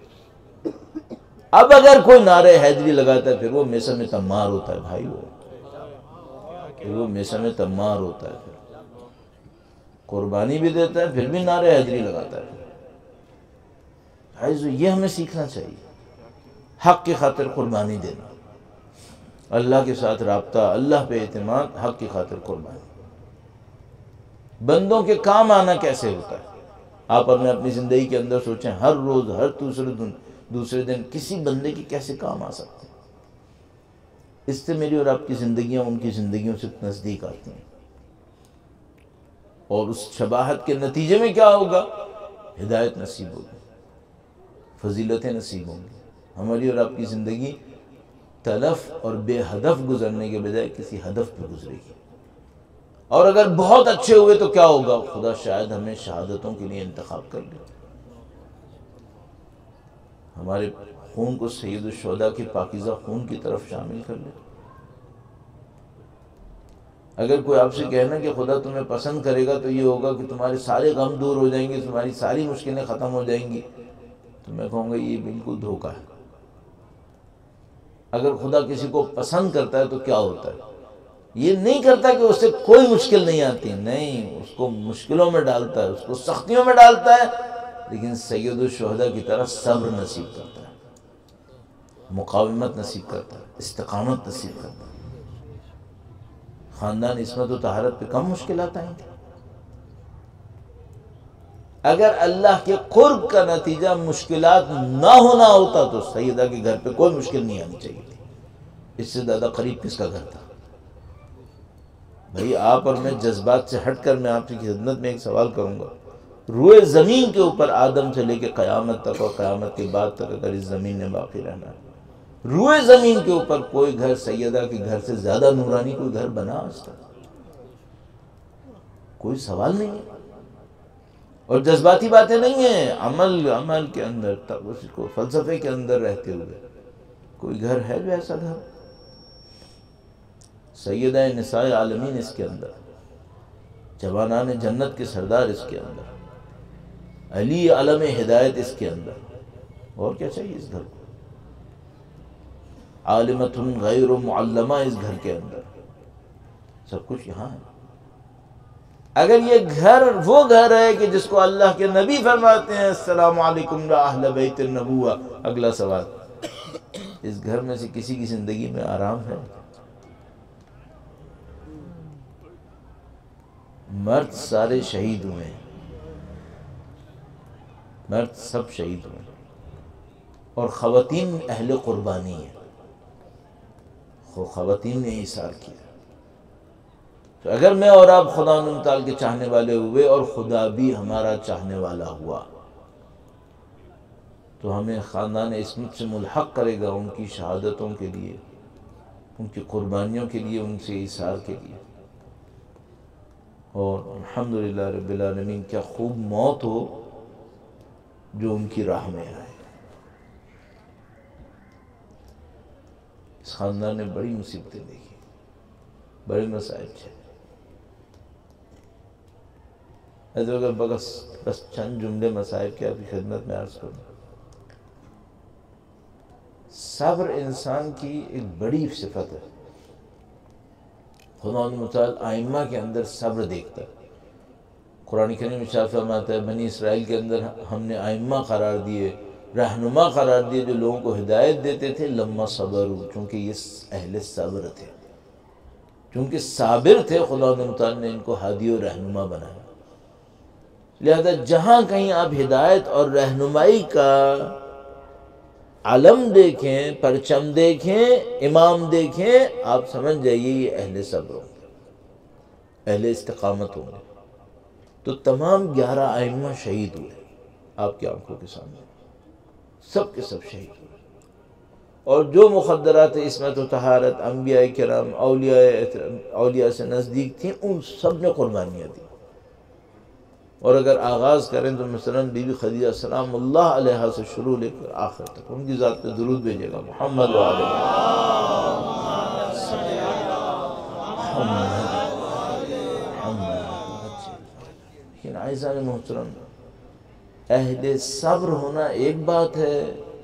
اب اگر کوئی نعرہ حیدری لگاتا ہے پھر وہ میثم تمار ہوتا ہے بھائی، وہ پھر وہ میثم تمار ہوتا ہے. پھر قربانی بھی دیتا ہے پھر بھی نعرہ حیدری لگاتا ہے. بھائی یہ ہمیں سیکھنا چاہیے، حق کی خاطر قربانی دینا، اللہ کے ساتھ رابطہ، اللہ پہ اعتماد، حق کی خاطر قربانی. بندوں کے کام آنا کیسے ہوتا ہے؟ آپ اپنے اپنی زندگی کے اندر سوچیں، ہر روز ہر دوسرے دن دوسرے دن کسی بندے کے کیسے کام آ سکتے ہیں. اس سے میری اور آپ کی زندگیاں ان کی زندگیوں سے نزدیک آتی ہیں. اور اس شباہت کے نتیجے میں کیا ہوگا؟ ہدایت نصیب ہوگی، فضیلتیں نصیب ہوں گی. ہماری اور آپ کی زندگی تلف اور بے ہدف گزرنے کے بجائے کسی ہدف پہ گزرے گی. اور اگر بہت اچھے ہوئے تو کیا ہوگا؟ خدا شاید ہمیں شہادتوں کے لیے انتخاب کر لے، ہمارے خون کو سید الشہداء کی پاکیزہ خون کی طرف شامل کر لے. اگر کوئی آپ سے کہنا کہ خدا تمہیں پسند کرے گا تو یہ ہوگا کہ تمہارے سارے غم دور ہو جائیں گے، تمہاری ساری مشکلیں ختم ہو جائیں گی، تو میں کہوں گا یہ بالکل دھوکہ ہے. اگر خدا کسی کو پسند کرتا ہے تو کیا ہوتا ہے؟ یہ نہیں کرتا کہ اس سے کوئی مشکل نہیں آتی، نہیں، اس کو مشکلوں میں ڈالتا ہے، اس کو سختیوں میں ڈالتا ہے، لیکن سید الشہداء کی طرح صبر نصیب کرتا ہے، مقاومت نصیب کرتا ہے، استقامت نصیب کرتا ہے. خاندان عصمت و طہارت پہ کم مشکلات آئیں گے. اگر اللہ کے قرب کا نتیجہ مشکلات نہ ہونا ہوتا تو سیدہ کے گھر پہ کوئی مشکل نہیں آنی چاہیے تھی. اس سے زیادہ قریب کس کا گھر تھا؟ بھئی آپ اور میں جذبات سے ہٹ کر میں آپ کی خدمت میں ایک سوال کروں گا. روئے زمین کے اوپر آدم سے لے کے قیامت تک اور قیامت کے بعد تک اگر اس زمین میں باقی رہنا ہے، روئے زمین کے اوپر کوئی گھر سیدہ کے گھر سے زیادہ نورانی کوئی گھر بنا آج تک؟ کوئی سوال نہیں ہے. اور جذباتی باتیں نہیں ہیں، عمل عمل کے اندر تب اس کو فلسفے کے اندر رہتے ہوئے کوئی گھر ہے جو ایسا گھر؟ سیدہ نساء عالمین اس کے اندر، جوانان جنت کے سردار اس کے اندر، علی علم ہدایت اس کے اندر، اور کیا چاہیے اس گھر کو؟ عالمۃ غیر معلمہ اس گھر کے اندر، سب کچھ یہاں ہے. اگر یہ گھر وہ گھر ہے کہ جس کو اللہ کے نبی فرماتے ہیں السلام علیکم یا اہل بیت النبوہ، اگلا سوال، اس گھر میں سے کسی کی زندگی میں آرام ہے؟ مرد سارے شہید ہوئے ہیں، مرد سب شہید ہوئے ہیں، اور خواتین اہل قربانی ہیں، خواتین نے ایثار کیا. تو اگر میں اور آپ خدا تعالیٰ کے چاہنے والے ہوئے اور خدا بھی ہمارا چاہنے والا ہوا تو ہمیں خاندان عصمت سے ملحق کرے گا ان کی شہادتوں کے لیے، ان کی قربانیوں کے لیے، ان سے ایثار کے لیے۔ اور الحمدللہ رب العالمین کیا خوب موت ہو جو ان کی راہ میں آئے۔ اس خاندان نے بڑی مصیبتیں دیکھی، بڑے مصائب تھے۔ اگر بس بس چند جملے مصائب کے آپ کی خدمت میں عرض کروں۔ صبر انسان کی ایک بڑی صفت ہے۔ خدا متعال ائمہ کے اندر صبر دیکھتا ہے۔ قرآن کریم میں ارشاد فرماتا ہے بنی اسرائیل کے اندر ہم نے ائمہ قرار دیے، رہنما قرار دیے، جو لوگوں کو ہدایت دیتے تھے، لما صبروا، چونکہ یہ اہل صبر تھے، چونکہ صابر تھے، خدا متعال نے ان کو ہادی و رہنما بنایا۔ لہذا جہاں کہیں آپ ہدایت اور رہنمائی کا علم دیکھیں، پرچم دیکھیں، امام دیکھیں، آپ سمجھ جائیے یہ اہل صبر ہوں گے، اہل استقامت ہوں گے۔ تو تمام گیارہ ائمہ شہید ہوئے آپ کی آنکھوں کے سامنے، سب کے سب شہید ہوئے۔ اور جو مخدرات عصمت و طہارت انبیاء کرام اولیاء اولیاء سے نزدیک تھیں، ان سب نے قربانیاں دی۔ اور اگر آغاز کریں تو مثلاً بی بی خدیجہ سلام اللہ علیہ سے شروع لے کر آخر تک ان کی ذات پہ درود بھیجے گا، محمد و آلہ لیکن عزیزان محترم، اہل صبر ہونا ایک بات ہے،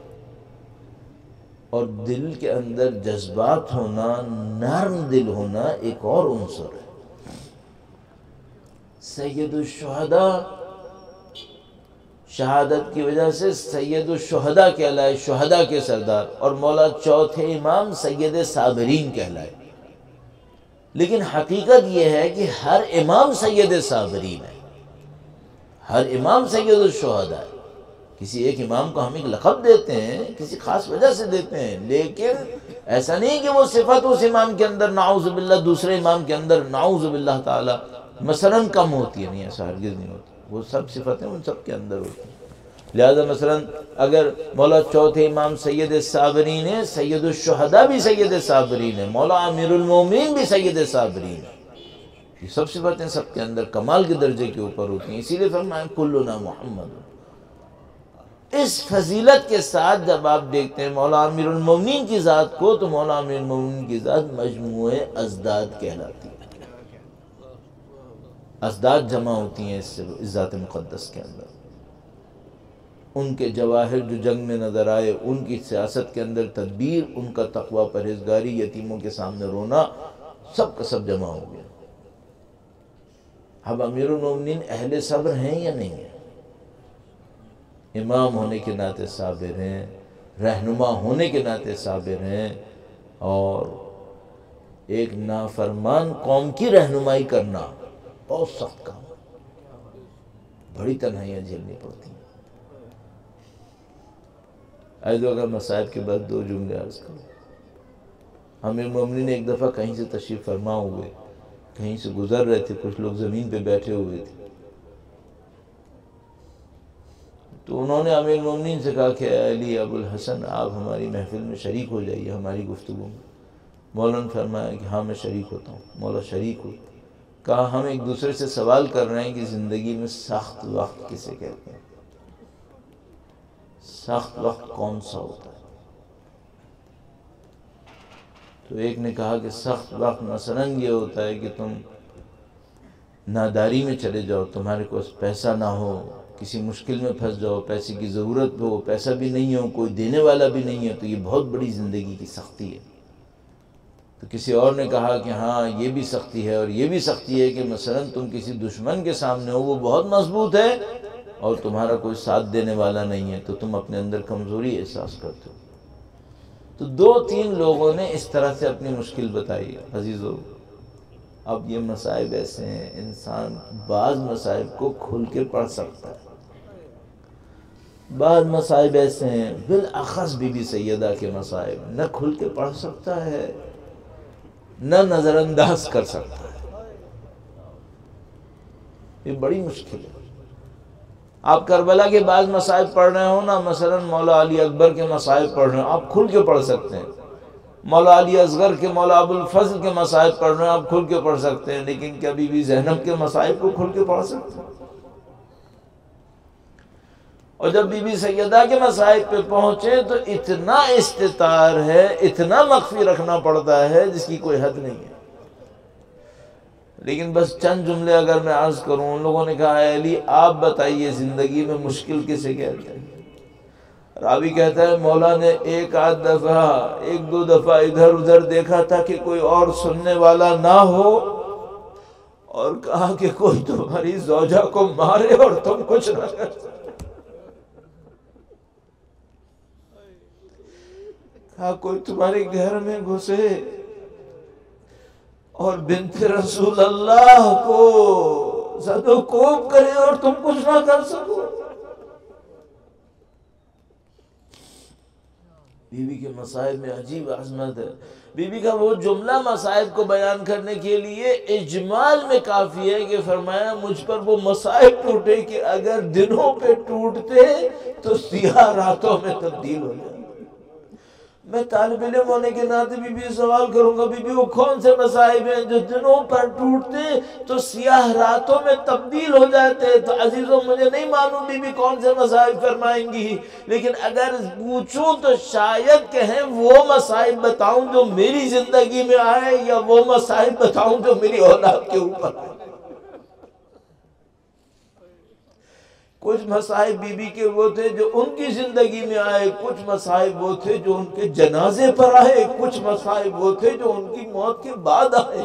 اور دل کے اندر جذبات ہونا، نرم دل ہونا ایک اور عنصر ہے۔ سید الشہداء شہادت کی وجہ سے سید الشہداء کہلائے، شہداء کے سردار، اور مولا چوتھے امام سید صابرین کہلائے۔ لیکن حقیقت یہ ہے کہ ہر امام سید صابرین ہے، ہر امام سید الشہداء ہے۔ کسی ایک امام کو ہم ایک لقب دیتے ہیں، کسی خاص وجہ سے دیتے ہیں، لیکن ایسا نہیں کہ وہ صفت اس امام کے اندر نعوذ باللہ دوسرے امام کے اندر نعوذ باللہ تعالی مثلاً کم ہوتی ہے، نہیں، ایسا ہرگز نہیں ہوتا۔ وہ سب صفتیں ان سب کے اندر ہوتی ہیں۔ لہذا مثلاً اگر مولا چوتھے امام سید صابرین ہے، سید الشہداء بھی سید صابرین ہے، مولا امیر المومنین بھی سید صابرین ہے۔ یہ سب صفتیں سب کے اندر کمال کے درجے کے اوپر ہوتی ہیں، اسی لیے فرمایا کلنا محمد۔ اس فضیلت کے ساتھ جب آپ دیکھتے ہیں مولا امیر المومنین کی ذات کو، تو مولا امیر المومنین کی ذات مجموعہ ازداد کہلاتی ہے۔ ازداد جمع ہوتی ہیں اس سے اس ذات مقدس کے اندر۔ ان کے جواہر جو جنگ میں نظر آئے، ان کی سیاست کے اندر تدبیر، ان کا تقوی، پرہیزگاری، یتیموں کے سامنے رونا، سب کا سب جمع ہو گیا۔ اب امیر المومنین اہل صبر ہیں یا نہیں ہیں؟ امام ہونے کے ناطے صابر ہیں، رہنما ہونے کے ناطے صابر ہیں، اور ایک نافرمان قوم کی رہنمائی کرنا بہت سخت کام ہے، بڑی تنہائیاں جھیلنی پڑتی ہیں۔ ایسے اگر مصائب کے بعد دو جملے عرض کروں۔ امیر المومنین ایک دفعہ کہیں سے تشریف فرما ہوئے، کہیں سے گزر رہے تھے، کچھ لوگ زمین پہ بیٹھے ہوئے تھے، تو انہوں نے امیر المومنین سے کہا کہ اے علی ابو الحسن، آپ ہماری محفل میں شریک ہو جائیے، ہماری گفتگو میں۔ مولا نے فرمایا کہ ہاں میں شریک ہوتا ہوں۔ مولا شریک ہوئی، کہا ہم ایک دوسرے سے سوال کر رہے ہیں کہ زندگی میں سخت وقت کسے کہتے ہیں؟ سخت وقت کون سا ہوتا ہے؟ تو ایک نے کہا کہ سخت وقت مثلاً یہ ہوتا ہے کہ تم ناداری میں چلے جاؤ، تمہارے پاس پیسہ نہ ہو، کسی مشکل میں پھنس جاؤ، پیسے کی ضرورت ہو، پیسہ بھی نہیں ہو، کوئی دینے والا بھی نہیں ہے، تو یہ بہت بڑی زندگی کی سختی ہے۔ تو کسی اور نے کہا کہ ہاں یہ بھی سختی ہے، اور یہ بھی سختی ہے کہ مثلاً تم کسی دشمن کے سامنے ہو، وہ بہت مضبوط ہے اور تمہارا کوئی ساتھ دینے والا نہیں ہے، تو تم اپنے اندر کمزوری احساس کرتے ہو۔ تو دو تین لوگوں نے اس طرح سے اپنی مشکل بتائی۔ عزیزو، اب یہ مصائب ایسے ہیں، انسان بعض مصائب کو کھل کے پڑھ سکتا ہے، بعض مصائب ایسے ہیں بالاخص بی بی سیدہ کے مصائب نہ کھل کے پڑھ سکتا ہے، نہ نظر انداز کر سکتا ہے۔ یہ بڑی مشکل ہے۔ آپ کربلا کے بعض مصائب پڑھ رہے ہو نا، مثلا مولا علی اکبر کے مصائب پڑھ رہے ہو، آپ کھل کے پڑھ سکتے ہیں. مولا علی اصغر کے، مولا ابو الفضل کے مصائب پڑھ رہے ہیں، آپ کھل کے پڑھ سکتے ہیں. لیکن کیا بی بی زینب کے مصائب کو کھل کے پڑھ سکتے ہیں؟ اور جب بی بی سیدہ کے مصائب پہ پہنچے تو اتنا استطار ہے، اتنا مخفی رکھنا پڑتا ہے جس کی کوئی حد نہیں ہے. لیکن بس چند جملے اگر میں عرض کروں، ان لوگوں نے کہا اے علی آپ بتائیے زندگی میں مشکل کسے کہتے ہیں؟ راوی کہتا ہے مولا نے ایک آدھ دفعہ ایک دو دفعہ ادھر ادھر دیکھا تھا کہ کوئی اور سننے والا نہ ہو، اور کہا کہ کوئی تمہاری زوجہ کو مارے اور تم کچھ نہ کر سکتے. کہا کوئی تمہارے گھر میں گھسے اور بنت رسول اللہ کو زد و کوب کرے اور تم کچھ نہ کر سکو. بی بی کے مصائب میں عجیب عظمت ہے. بی بی کا وہ جملہ مصائب کو بیان کرنے کے لیے اجمال میں کافی ہے کہ فرمایا مجھ پر وہ مصائب ٹوٹے کہ اگر دنوں پہ ٹوٹتے تو سیاہ راتوں میں تبدیل ہو جائے. میں طالب علم ہونے کے ناطے بی بی سوال کروں گا، بی بی وہ کون سے مصائب ہیں جو دنوں پر ٹوٹتے تو سیاہ راتوں میں تبدیل ہو جاتے؟ تو عزیزوں مجھے نہیں معلوم بی بی کون سے مصائب فرمائیں گی، لیکن اگر پوچھوں تو شاید کہیں وہ مصائب بتاؤں جو میری زندگی میں آئے، یا وہ مصائب بتاؤں جو میری اولاد کے اوپر آئے. کچھ مصائب بی بی کے وہ تھے جو ان کی زندگی میں آئے، کچھ مصائب وہ تھے جو ان کے جنازے پر آئے، کچھ مصائب وہ تھے جو ان کی موت کے بعد آئے.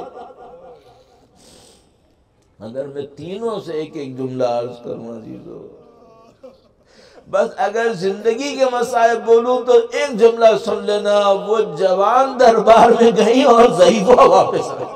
اگر میں تینوں سے ایک ایک جملہ عرض کروں عزیزو، بس اگر زندگی کے مصائب بولوں تو ایک جملہ سن لینا، وہ جوان دربار میں گئیں اور ضعیفہ واپس آئے.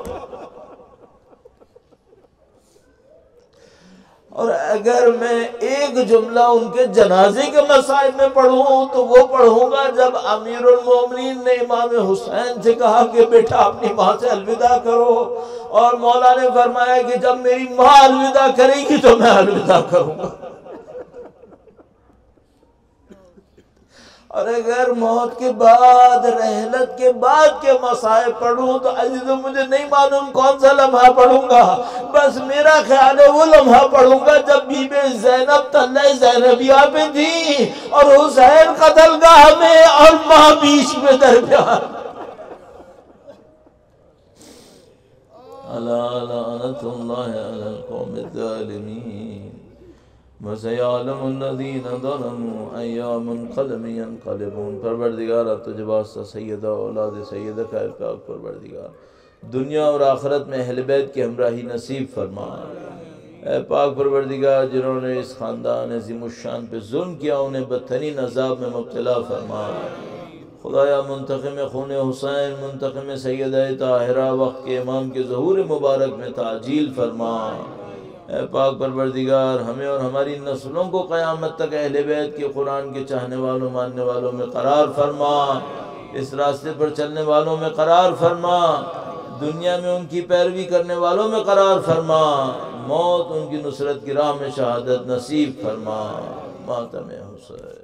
اور اگر میں ایک جملہ ان کے جنازے کے مصائب میں پڑھوں تو وہ پڑھوں گا جب امیر المومنین نے امام حسین سے کہا کہ بیٹا اپنی ماں سے الوداع کرو، اور مولا نے فرمایا کہ جب میری ماں الوداع کرے گی تو میں الوداع کروں گا. اور اگر موت کے بعد، رحلت کے بعد کے مصائب پڑھوں تو عزیزو مجھے نہیں معلوم کون سا لمحہ پڑھوں گا، بس میرا خیال ہے وہ لمحہ پڑھوں گا جب بی بی زینب تلہ زینبیہ پہ تھی اور حسین قتل گاہ میں اور ماں بیچ میں درمیان. الا لعنت اللہ علی القوم الظالمین وَسَيَعْلَمُ الَّذِينَ ظَلَمُوا أَيَّ مُنْقَلَبٍ يَنْقَلِبُونَ. پروردگارہ تجھ واسطہ سیدہ اولاد سیدہ کا پاک پروردگار دنیا اور آخرت میں اہل بیت کی ہمراہی نصیب فرما. اے پاک پروردگار جنہوں نے اس خاندان عظیم الشان پہ ظلم کیا انہیں بدترین عذاب میں مبتلا فرما. خدایا منتقم خون حسین، منتقم سیدہ طاہرہ وقت کے امام کے ظہور مبارک میں تعجیل فرما. اے پاک پروردگار ہمیں اور ہماری نسلوں کو قیامت تک اہل بیت کے قرآن کے چاہنے والوں ماننے والوں میں قرار فرما، اس راستے پر چلنے والوں میں قرار فرما، دنیا میں ان کی پیروی کرنے والوں میں قرار فرما، موت ان کی نصرت کی راہ میں شہادت نصیب فرما. ماتم حسین.